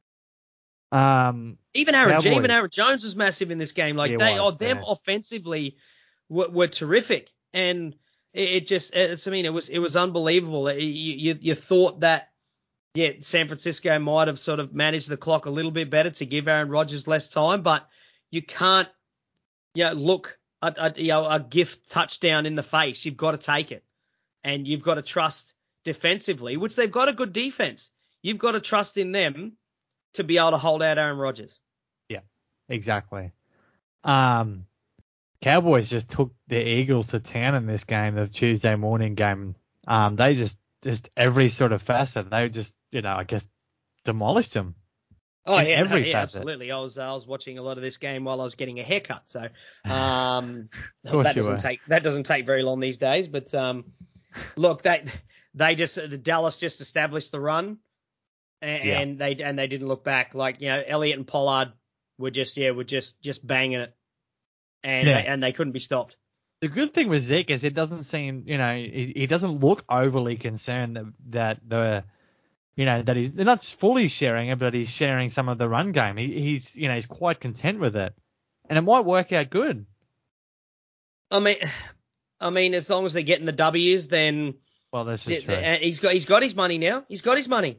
Um, Even Aaron, Cowboys. even Aaron Jones was massive in this game. Like He they, was, oh, them yeah. offensively were, were terrific, and it, it just, it's, I mean, it was, it was unbelievable. You, you, you thought that, yeah, San Francisco might have sort of managed the clock a little bit better to give Aaron Rodgers less time, but you can't, you know, look a, a, you know, a gift touchdown in the face. You've got to take it, and you've got to trust defensively, which they've got a good defense. You've got to trust in them to be able to hold out Aaron Rodgers. Yeah, exactly. Um, Cowboys just took the Eagles to town in this game, the Tuesday morning game. Um, they just, just every sort of facet, they just, you know, I guess demolished them. Oh in yeah, every yeah, facet. absolutely. I was I was watching a lot of this game while I was getting a haircut, so um, course that you doesn't were. take that doesn't take very long these days. But um, look, they they just the Dallas just established the run, and, Yeah. and they and they didn't look back. Like, you know, Elliott and Pollard were just yeah were just just banging it. and Yeah. they, and they couldn't be stopped. The good thing with Zeke is it doesn't seem, you know, he, he doesn't look overly concerned that, that the, you know, that he's they're not fully sharing it, but he's sharing some of the run game. He, he's, you know, he's quite content with it, and it might work out good. I mean, I mean, as long as they're getting the W's, then Well, this is th- true. th- he's got he's got his money now. He's got his money.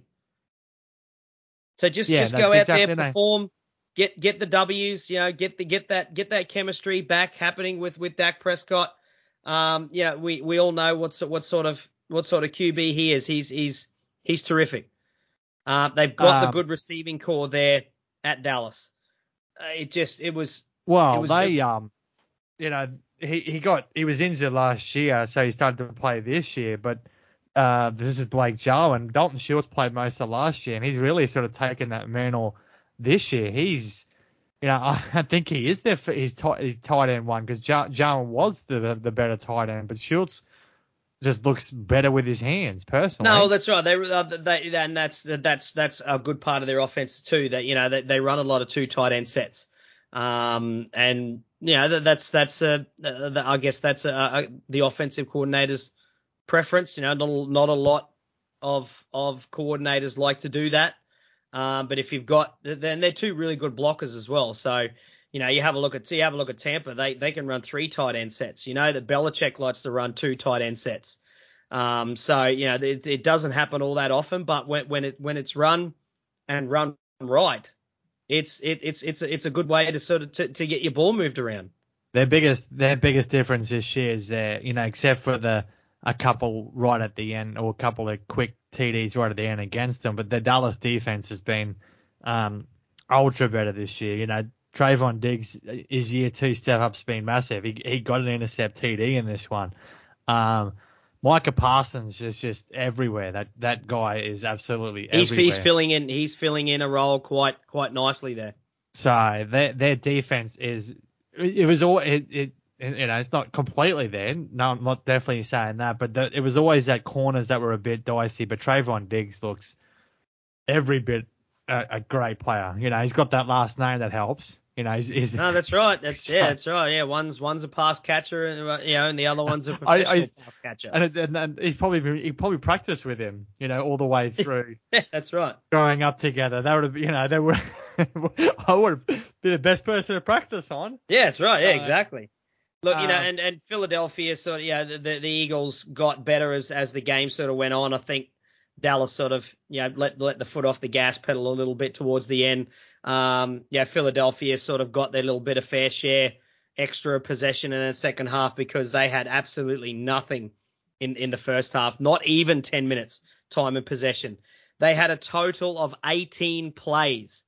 So just Yeah, just go that's out exactly there, right. perform, get get the W's. You know, get the get that get that chemistry back happening with with Dak Prescott. Um, you know, we we all know what's what sort of what sort of Q B he is. He's he's he's terrific. Uh, they've got the Um, good receiving core there at Dallas. Uh, it just it was Well, it was, they, it was um, you know, he, he got he was injured last year, so he started to play this year. But uh, this is Blake Jarwin. Dalton Schultz played most of last year, and he's really sort of taken that mantle this year. He's, you know, I, I think he is there for his tight, his tight end one because Jar, Jarwin was the the better tight end, but Schultz just looks better with his hands personally. No, that's right. They, uh, they and that's that's that's a good part of their offense too. That you know they, they run a lot of two tight end sets, um, and you know that, that's that's a, uh, I guess that's a, a, the offensive coordinator's preference. You know, not not a lot of of coordinators like to do that, um, but if you've got then they're two really good blockers as well. So you know you have a look at you have a look at Tampa. They they can run three tight end sets. You know that Belichick likes to run two tight end sets. Um, so you know it, it doesn't happen all that often, but when when it when it's run and run right, it's it, it's it's it's a good way to sort of to, to get your ball moved around. Their biggest their biggest difference this year is their, you know, except for the a couple right at the end or a couple of quick T Ds right at the end against them, but the Dallas defense has been um, ultra better this year. You know, Trayvon Diggs, his year two step up's been massive. He he got an intercept T D in this one. Um, Micah Parsons is just everywhere. That that guy is absolutely He's everywhere. he's filling in he's filling in a role quite quite nicely there. So their their defense is it was all it, it you know it's not completely there. No, I'm not definitely saying that, but the, it was always that corners that were a bit dicey. But Trayvon Diggs looks every bit a, a great player. You know, he's got that last name that helps. You know, he's, he's No, that's right. That's so, yeah, that's right. Yeah, one's one's a pass catcher, and you know, and the other one's a professional I, I, pass catcher. And, and, and he probably he probably practiced with him. You know, all the way through. Yeah, that's right. Growing up together, they would have, you know, they were. I would have been the best person to practice on. Yeah, that's right. Yeah, Uh, exactly. Look, you know, um, and, and Philadelphia sort of, yeah, the, the, the Eagles got better as, as the game sort of went on. I think Dallas sort of, you know, let let the foot off the gas pedal a little bit towards the end. Um, yeah, Philadelphia sort of got their little bit of fair share, extra possession in the second half because they had absolutely nothing in, in the first half, not even ten minutes time in possession. They had a total of eighteen plays,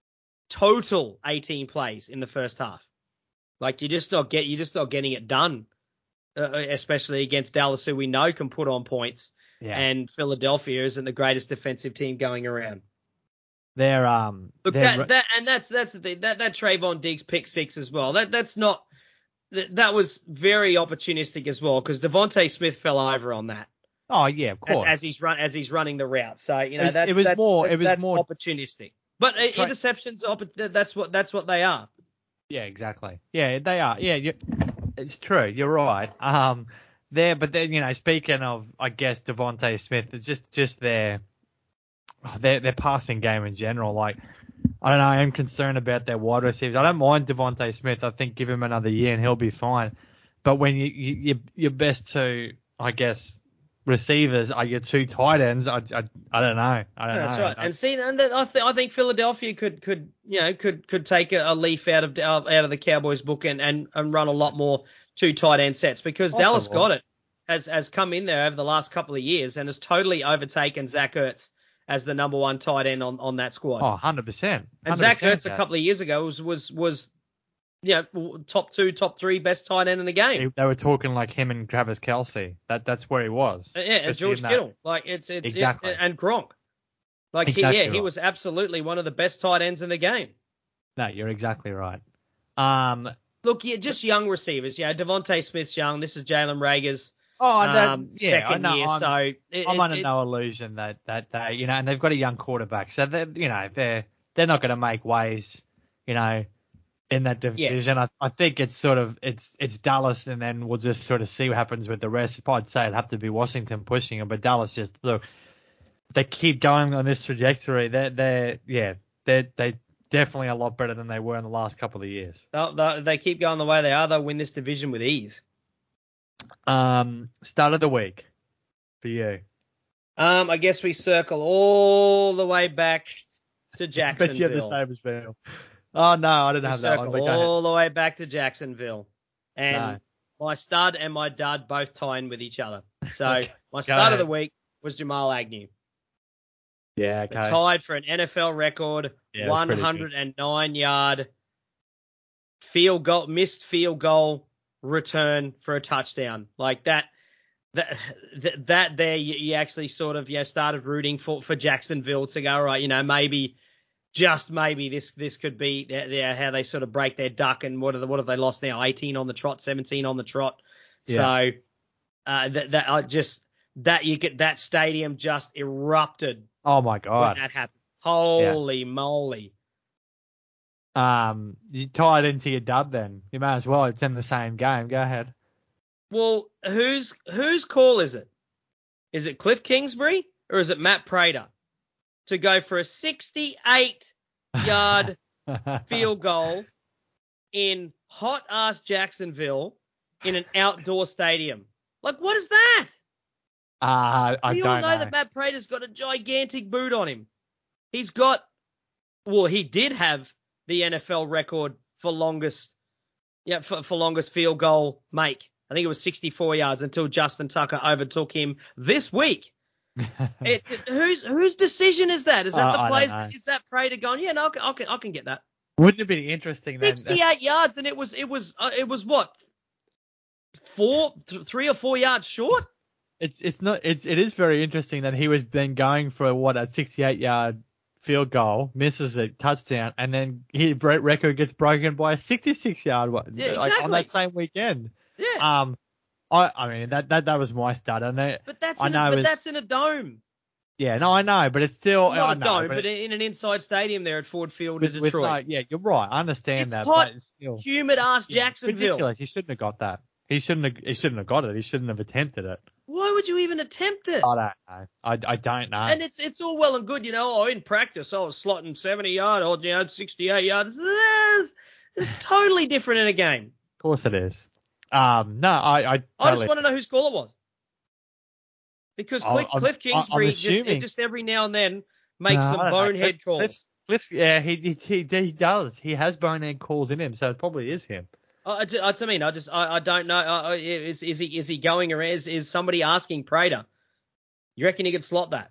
total eighteen plays in the first half. Like you just not get, you're just not getting it done, uh, especially against Dallas, who we know can put on points. yeah. And Philadelphia isn't the greatest defensive team going around. They're um. Look, they're, that, that and that's that's the thing. That that Trayvon Diggs pick six as well. That that's not that, that was very opportunistic as well because Devontae Smith fell over on that. Oh yeah, of As, course. as he's run as he's running the route. So you know It was- that's it was that's, more- that- it was that's more- opportunistic. But uh, Tra- interceptions, opp- that's what that's what they are. Yeah, exactly. Yeah, they are. Yeah, you, it's true. You're right. Um, there, but then you know, speaking of, I guess Devontae Smith, it's just just their their their passing game in general. Like, I don't know. I am concerned about their wide receivers. I don't mind Devontae Smith. I think give him another year and he'll be fine. But when you, you your your best two, I guess, receivers are your two tight ends, I, I, I don't know. I don't Yeah, that's know. right. I, And see, and that, I, th- I think Philadelphia could, could, you know, could, could take a, a leaf out of out of the Cowboys book and, and, and run a lot more two tight end sets because Possible. Dallas got it, has has come in there over the last couple of years and has totally overtaken Zach Ertz as the number one tight end on, on that squad. oh, one hundred percent. And Zach Ertz a couple of years ago was was was, you know, top two, top three best tight end in the game. They, they were talking like him and Travis Kelce. That that's where he was. Yeah, and Especially George in that- Kittle, like it's it's Exactly. it, and Gronk, like Exactly he, yeah, he right. was absolutely one of the best tight ends in the game. No, you're exactly right. Um, Look, yeah, just young receivers. Yeah, Devontae Smith's young. This is Jalen Rager's oh, that, um, yeah, second I know, year. I'm, so it, I'm it, under it's, no illusion that that they, you know, and they've got a young quarterback, so they, you know, they're they're not going to make waves, you know, in that division. Yeah. I, I think it's sort of it's it's Dallas, and then we'll just sort of see what happens with the rest. I'd say it'd have to be Washington pushing them, but Dallas just look. They keep going on this trajectory. They're they're yeah they're they definitely a lot better than they were in the last couple of years. They'll, they'll, they keep going the way they are. They'll win this division with ease. Um, start of the week for you. Um, I guess we circle all the way back to Jacksonville. Bet you have the same as Bill. Oh no, I didn't we have that one. Circle But go all ahead. the way back to Jacksonville, and No. my stud and my dud both tying with each other. So Okay, my go start ahead. of the week was Jamal Agnew. Yeah, okay. Tied for an N F L record, Yeah, it was pretty good. one hundred nine yard field goal, missed field goal return for a touchdown. Like that, that, that, that there, you, you actually sort of, yeah, started rooting for, for Jacksonville to go, right, you know, maybe, just maybe this, this could be yeah, how they sort of break their duck. And what are the, what have they lost now? eighteen on the trot, seventeen on the trot. Yeah. So, uh, that, that, I just, that you get, that stadium just erupted. Oh my When god. that happened. Holy moly. Um, you tie it into your dub then. You may as well. It's in the same game. Go ahead. Well, whose whose call is it? Is it Cliff Kingsbury or is it Matt Prater to go for a sixty-eight yard field goal in hot ass Jacksonville in an outdoor stadium? Like, what is that? Uh, I we don't all know, know. that Matt Prater's got a gigantic boot on him. He's got, well, he did have the N F L record for longest, yeah, for, for longest field goal make. I think it was sixty-four yards until Justin Tucker overtook him this week. it, it, whose whose decision is that? Is that Uh, the I don't players? know. Is that Prater going? Yeah, no, I can, I can, I can get that. Wouldn't it be interesting then? sixty-eight yards, and it was, it was, uh, it was what? Four, th- three or four yards short. It's it's not it's it is very interesting that he was then going for what a sixty-eight yard field goal, misses it, touchdown, and then his record gets broken by a sixty-six yard one, Yeah, like on exactly. that same weekend. Yeah. Um, I I mean that that, that was my start. I know, But that's I in know a, but it's- that's in a dome. yeah, no, I know, but it's still Not I a know, dome, but but in an inside stadium there at Ford Field with, in with Detroit. no, yeah, you're right. I understand It's that, hot, but it's still humid ass yeah, Jacksonville. ridiculous. He shouldn't have got that. He shouldn't have. He shouldn't have got it. He shouldn't have attempted it. Why would you even attempt it? I don't know. I, I don't know. And it's it's all well and good, you know. Oh, in practice, I was slotting seventy yard or you know sixty-eight yards. It's, it's totally different in a game. Of course it is. Um, no, I, I, totally, I just want to know whose call it was. Because Cliff, I'm- Cliff I'm Kingsbury just, assuming- just every now and then makes No, some I don't know. bonehead Cliff- calls. Cliff's, Cliff's, yeah, he, he he he does. He has bonehead calls in him, so it probably is him. I, I, I I mean, I just I, I don't know. I, I- is is he is he going around? Is, is somebody asking Prater? You reckon he could slot that?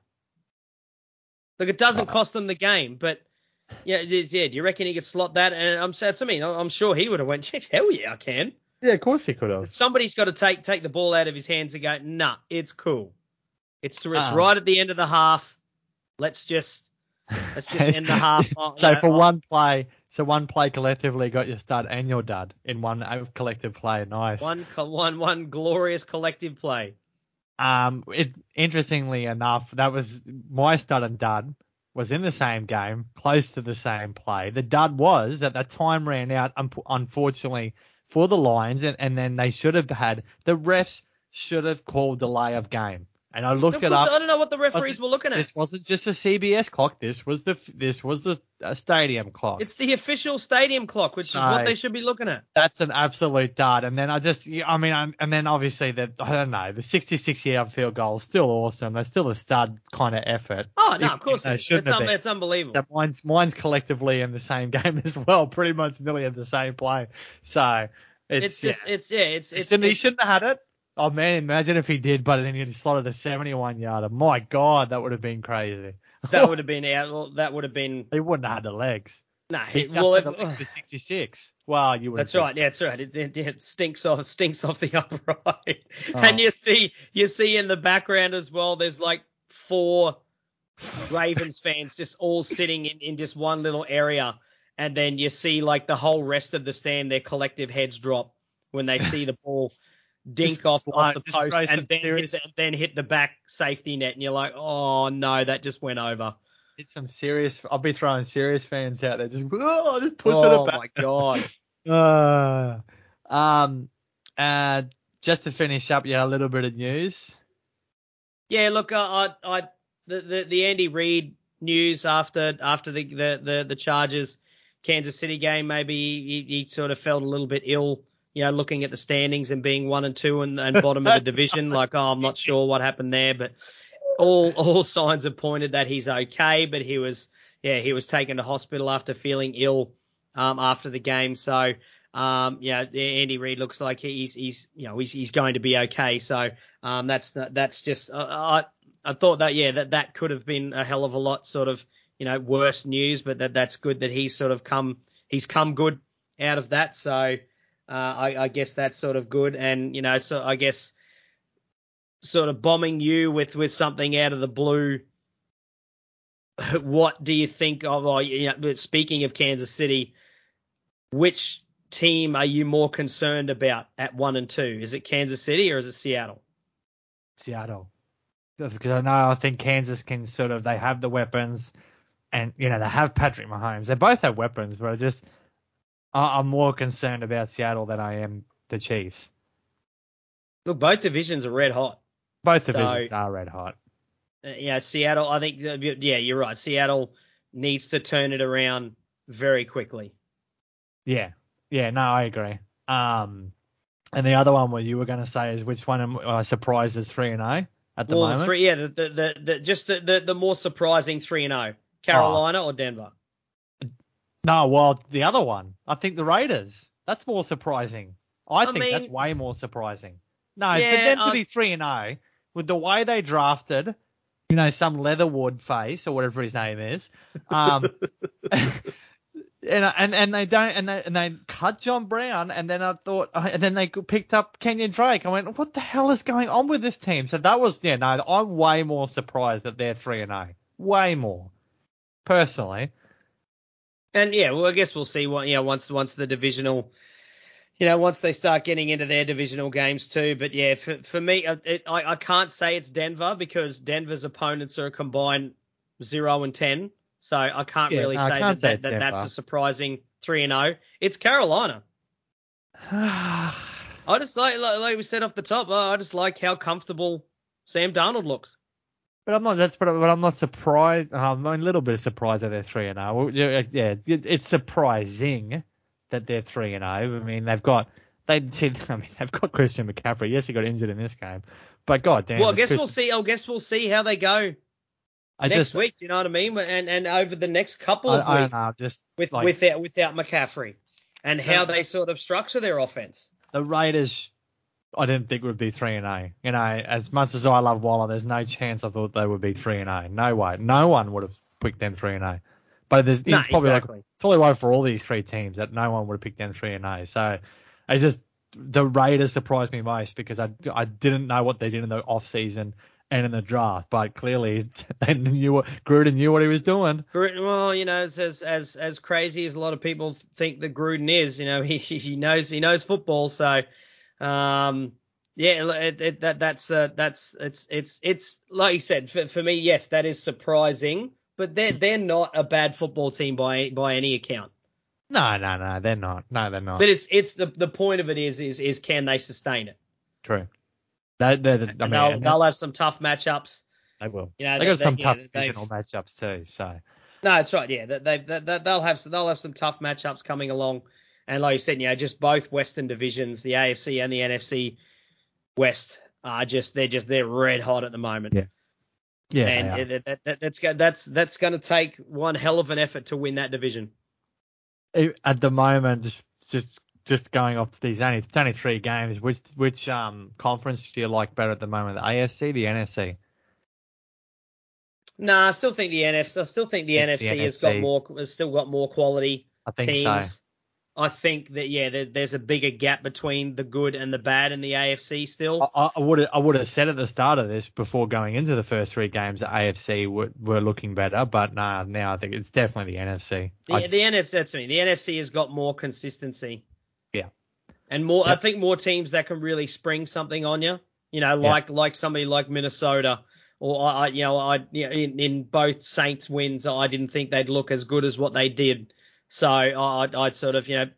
Look, it doesn't Uh, cost them the game, but yeah, it is, yeah. Do you reckon he could slot that? And I'm saying, I mean, I'm sure he would have went. Hell yeah, I can. Yeah, of course he could have. Somebody's got to take take the ball out of his hands and go, nah, it's cool. It's it's Um, right at the end of the half. Let's just let's just end the half. on- So you know, for on- one play, so one play collectively got your stud and your dud in one uh, collective play. Nice. one co- one one glorious collective play. Um, it interestingly enough, that was my stud and dud was in the same game, close to the same play. The dud was that the time ran out, un- unfortunately, for the Lions, and, and then they should have had the refs should have called delay of game. And I looked Of it course, up. I don't know what the referees were looking at. This wasn't just a C B S clock. This was the this was the uh, stadium clock. It's the official stadium clock, which So- is what they should be looking at. That's an absolute dud. And then I just, I mean, I'm, and then obviously the, I don't know, the sixty-six yard field goal is still awesome. They're still a stud kind of effort. Oh no, Even of course though it it is. shouldn't It's, have un- been. it's unbelievable. So mine's, mine's collectively in the same game as well, pretty much nearly in the same play. So it's, It's just, yeah. it's yeah, it's He it's, shouldn't, he it's shouldn't have had it. Oh man, imagine if he did, but then he'd slotted a seventy-one yarder. My God, that would have been crazy. that would have been out. Well, that would have been He wouldn't have had the legs. no. He It, just well, had if, the legs for sixty-six. Well, you would. that's right. Yeah, that's right. It, it, it stinks off, stinks off the upright. Oh. And you see, you see in the background as well. There's like four Ravens fans just all sitting in, in just one little area, and then you see like the whole rest of the stand, their collective heads drop when they see the ball dink Just off, fly- off the just post throw and some then hit serious- the, and then hit the back safety net, and you're like, oh no, that just went over. It's some serious. I'll be throwing serious fans out there. Just, oh, just pushing Oh it back. my god. uh, um, uh, just to finish up, yeah, a little bit of news. Yeah, look, I, I, I the, the, the Andy Reid news after after the, the, the, the Chargers Kansas City game, maybe he, he sort of felt a little bit ill, you know, looking at the standings and being one and two and, and bottom of the division. Like, oh, I'm not sure what happened there, but all all signs have pointed that he's okay. But he was, yeah, he was taken to hospital after feeling ill um, after the game. So, um, yeah, Andy Reid looks like he's he's you know he's he's going to be okay. So, um, that's that's just uh, I I thought that yeah that that could have been a hell of a lot sort of you know worse news, but that that's good that he's sort of come he's come good out of that. So, uh, I, I guess that's sort of good, and you know so I guess sort of bombing you with with something out of the blue. What do you think of? Oh, you know, speaking of Kansas City, which team are you more concerned about at one and two? Is it Kansas City or is it Seattle? Seattle. Because I know I think Kansas can sort of, they have the weapons and, you know, they have Patrick Mahomes. They both have weapons, but I just, I'm more concerned about Seattle than I am the Chiefs. Look, both divisions are red hot. Both divisions so, are red hot. Uh, yeah, Seattle, I think, uh, yeah, you're right. Seattle needs to turn it around very quickly. Yeah. Yeah, no, I agree. Um, and the other one what you were going to say is which one am I surprised is three and oh at the well, moment? The three, yeah, the, the, the, the, just the, the, the more surprising three and oh. Carolina oh. or Denver? No, well, the other one. I think the Raiders. That's more surprising. I, I think mean, that's way more surprising. No, yeah, for them to uh, be three and oh with the way they drafted, you know, some Leatherwood face or whatever his name is, um, and and and they don't and they and they cut John Brown, and then I thought, and then they picked up Kenyon Drake. I went, what the hell is going on with this team? So that was, yeah, no, I'm way more surprised that they're three and oh, way more, personally. And yeah, well, I guess we'll see what, yeah, once once the divisional, you know, once they start getting into their divisional games too. But yeah, for for me, it, I I can't say it's Denver because Denver's opponents are a combined zero and ten, so I can't yeah, really no, say can't that, say that, that that's a surprising three and zero. It's Carolina. I just like, like like we said off the top, I just like how comfortable Sam Darnold looks. But I'm not. That's but I'm not surprised. I'm a little bit surprised that they're three and zero. Yeah, it's surprising that they're three and zero. I mean, they've got they. I mean, they've got Christian McCaffrey. Yes, he got injured in this game, but god damn. Well, I guess Christian... we'll see. I guess we'll see how they go I next just, week. Do you know what I mean? And and over the next couple of I, weeks, I know, just with like, without without McCaffrey, and how they sort of structure their offense. The Raiders, I didn't think would be three and zero. You know, as much as I love Waller, there's no chance I thought they would be three and zero. No way. No one would have picked them three and zero. But there's, no, it's probably exactly. like, it's probably right for all these three teams that no one would have picked them three and zero. So I just, the Raiders surprised me most because I, I didn't know what they did in the off season and in the draft, but clearly they knew what Gruden knew what he was doing. Well, you know, as as as crazy as a lot of people think that Gruden is, you know, he he knows he knows football, so. Um, yeah, it, it, that that's uh, that's it's it's it's like you said for, for me. Yes, that is surprising, but they're they're not a bad football team by by any account. No, no, no, they're not. No, they're not. But it's it's the the point of it is is is can they sustain it? True. They they're the, I mean, they'll they'll have some tough matchups. They will. You know, they got they, some they, tough yeah, divisional matchups too. So. No, that's right. Yeah, they, they, they they'll have some, they'll have some tough matchups coming along, and like you said, you know, just both Western divisions, the A F C and the N F C West, are just they're just they're red hot at the moment. Yeah, yeah, and it, that, that, that's that's that's going to take one hell of an effort to win that division. At the moment, just just just going off these only it's only three games. Which which um conference do you like better at the moment? The A F C, the N F C? No, nah, I still think the N F C. I still think the, N F C, the N F C has got more. Has still got more quality I think teams. So. I think that yeah, there, there's a bigger gap between the good and the bad in the A F C still. I, I would I would have said at the start of this before going into the first three games, the A F C were, were looking better, but nah, now I think it's definitely the N F C. The, I, the N F C, that's me. The N F C has got more consistency. Yeah. And more, yep. I think more teams that can really spring something on you. You know, like yep. like somebody like Minnesota. or I, you know, I you know, in, in both Saints wins, I didn't think they'd look as good as what they did. So I, I sort of, you know,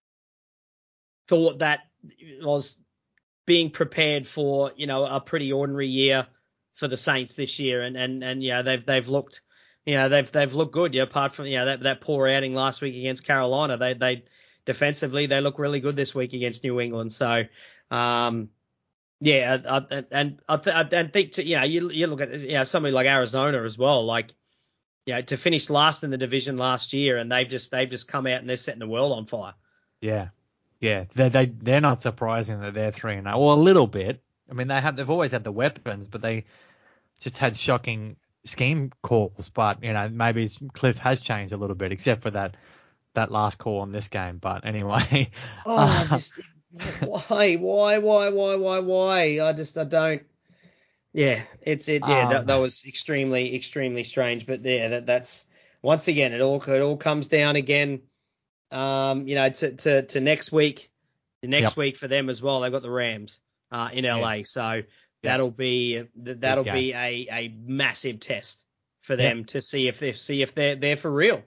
thought that was being prepared for, you know, a pretty ordinary year for the Saints this year, and and and yeah, they've they've looked, you know, they've they've looked good. Yeah, apart from you know that that poor outing last week against Carolina, they they defensively they look really good this week against New England. So, um, yeah, I, I, and I, th- I think to, you know you you look at you know somebody like Arizona as well, like you know to finish last in the division last year, and they've just they've just come out and they're setting the world on fire. Yeah, yeah, they they they're not surprising that they're three and zero, well a little bit. I mean they have they've always had the weapons, but they just had shocking scheme calls. But you know maybe Cliff has changed a little bit, except for that that last call on this game. But anyway, oh, I just why why why why why why I just I don't. Yeah, it's it. Yeah, um, that that was extremely extremely strange. But yeah, that that's once again it all it all comes down again. Um, you know, to to to next week. The next yep. week for them as well, they've got the Rams uh, in L A, Yeah. so that'll be that'll be a, a massive test for them yep. to see if they see if they're there for real.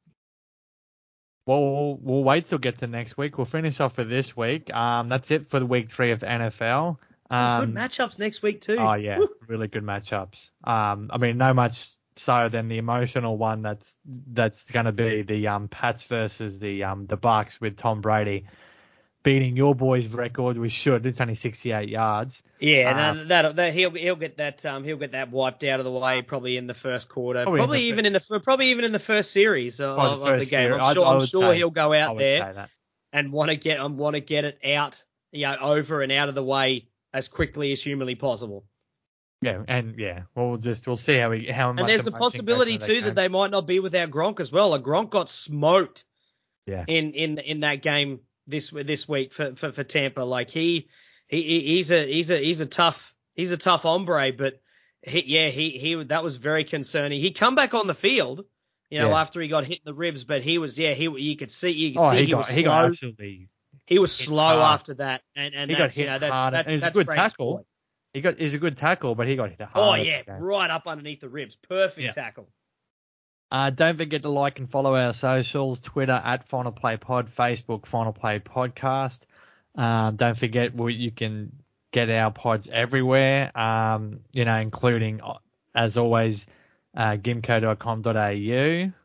Well, we'll we'll wait till get to next week. We'll finish off for this week. Um, that's it for the week three of the N F L. Some Um, good matchups next week too. Oh yeah, Woo. really good matchups. Um, I mean, no much so than the emotional one that's that's going to be the um Pats versus the um the Bucks with Tom Brady beating your boys' record. We should. It's only sixty-eight yards. Yeah, Um, no, that that he'll he'll get that um he'll get that wiped out of the way probably in the first quarter, probably, probably in the, even in the probably even in the first series of, well, the of first the game. year, I'm I, sure I I'm would sure say, he'll go I out would there say that. and want to get um, want to get it out, you know, over and out of the way as quickly as humanly possible. Yeah, and yeah, we'll just we'll see how we how And much there's the emotion goes possibility into that too game. that they might not be without Gronk as well. Like Gronk got smoked Yeah. in, in, in that game this this week for, for, for Tampa. Like he, he he's a he's a he's a tough he's a tough hombre, but he, yeah he he that was very concerning. He come back on the field, you know, Yeah. after he got hit in the ribs, but he was yeah he you could see you could Oh, see he, he got was he slow. got absolutely He was hit slow hard. after that, and and He got that's you hit know that's hard, that's and it was a that's good Brady's tackle. boy. He got is a good tackle, but he got hit hard. Oh at yeah, the game. right up underneath the ribs, perfect Yeah. tackle. Uh, don't forget to like and follow our socials: Twitter at Final Play Pod, Facebook Final Play Podcast. Um, don't forget well, you can get our pods everywhere. Um, you know, including as always, uh, gimco dot com dot a u.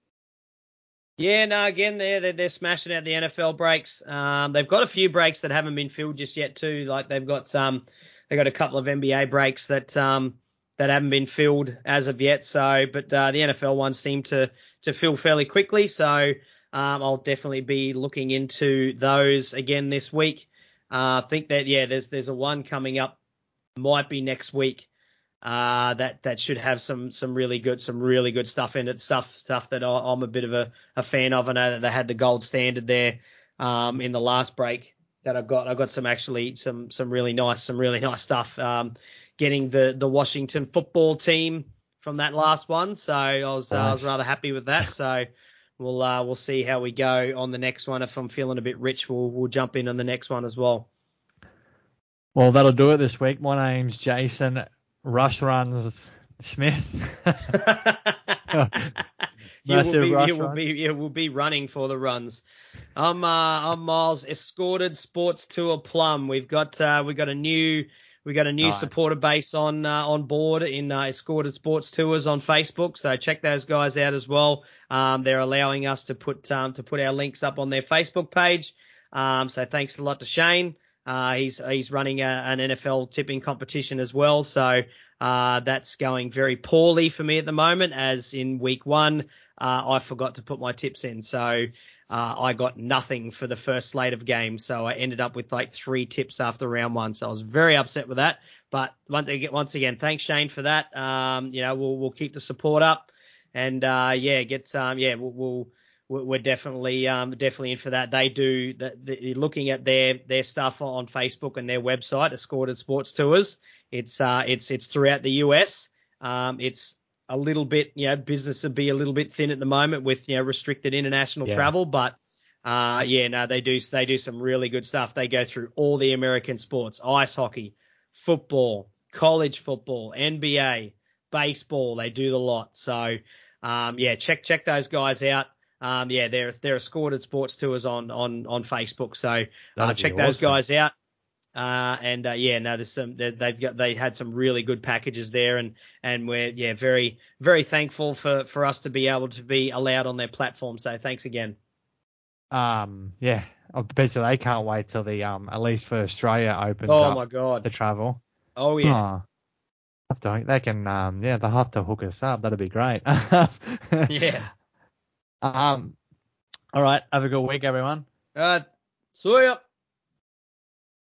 Yeah, no, again, they're, they're they're smashing out the N F L breaks. Um, they've got a few breaks that haven't been filled just yet too. Like they've got um, they got a couple of N B A breaks that um that haven't been filled as of yet. So, but uh, the N F L ones seem to to fill fairly quickly. So, um, I'll definitely be looking into those again this week. Uh, I think that yeah, there's there's a one coming up, might be next week. Uh, that that should have some some really good some really good stuff in it, stuff stuff that I, I'm a bit of a, a fan of. I know that they had the gold standard there um, in the last break that I've got. I've got some actually some some really nice some really nice stuff. Um, getting the the Washington football team from that last one, so I was nice. uh, I was rather happy with that. So we'll uh, we'll see how we go on the next one. If I'm feeling a bit rich, we'll we'll jump in on the next one as well. Well, that'll do it this week. My name's Jason Rush Runs Smith. you will be, rush you will run. be, you will be running for the runs. I'm, uh, I'm Miles. Escorted Sports Tour Plum. We've got, uh, we got a new, we got a new Nice. supporter base on, uh, on board in uh, Escorted Sports Tours on Facebook. So check those guys out as well. Um, they're allowing us to put, um, to put our links up on their Facebook page. Um, so thanks a lot to Shane. Uh, he's he's running a, an N F L tipping competition as well, so uh, that's going very poorly for me at the moment. As in week one, uh, I forgot to put my tips in, so uh, I got nothing for the first slate of games. So I ended up with like three tips after round one. So I was very upset with that. But once again, thanks Shane for that. Um, you know, we'll we'll keep the support up, and uh, yeah, get um, yeah, we'll. we'll We're definitely, um, definitely in for that. They do the, the, looking at their, their stuff on Facebook and their website, Escorted Sports Tours. It's, uh, it's, it's throughout the U S. Um, it's a little bit, you know, business would be a little bit thin at the moment with, you know, restricted international Yeah. travel, but, uh, yeah, no, they do, they do some really good stuff. They go through all the American sports, ice hockey, football, college football, N B A, baseball. They do the lot. So, um, yeah, check check those guys out. Um, yeah, they're they're Escorted Sports Tours on on on Facebook. So uh, check awesome. those guys out. Uh, and uh, yeah, no, there's some they, they've got they had some really good packages there, and and we're yeah very very thankful for for us to be able to be allowed on their platform. So thanks again. Um, yeah, I bet you they can't wait till the um at least for Australia opens Oh up my God. to travel. Oh yeah. Oh, have to, they can um yeah they'll have to hook us up. That'd be great. Yeah. Um. All right. Have a good week, everyone. Uh, see ya.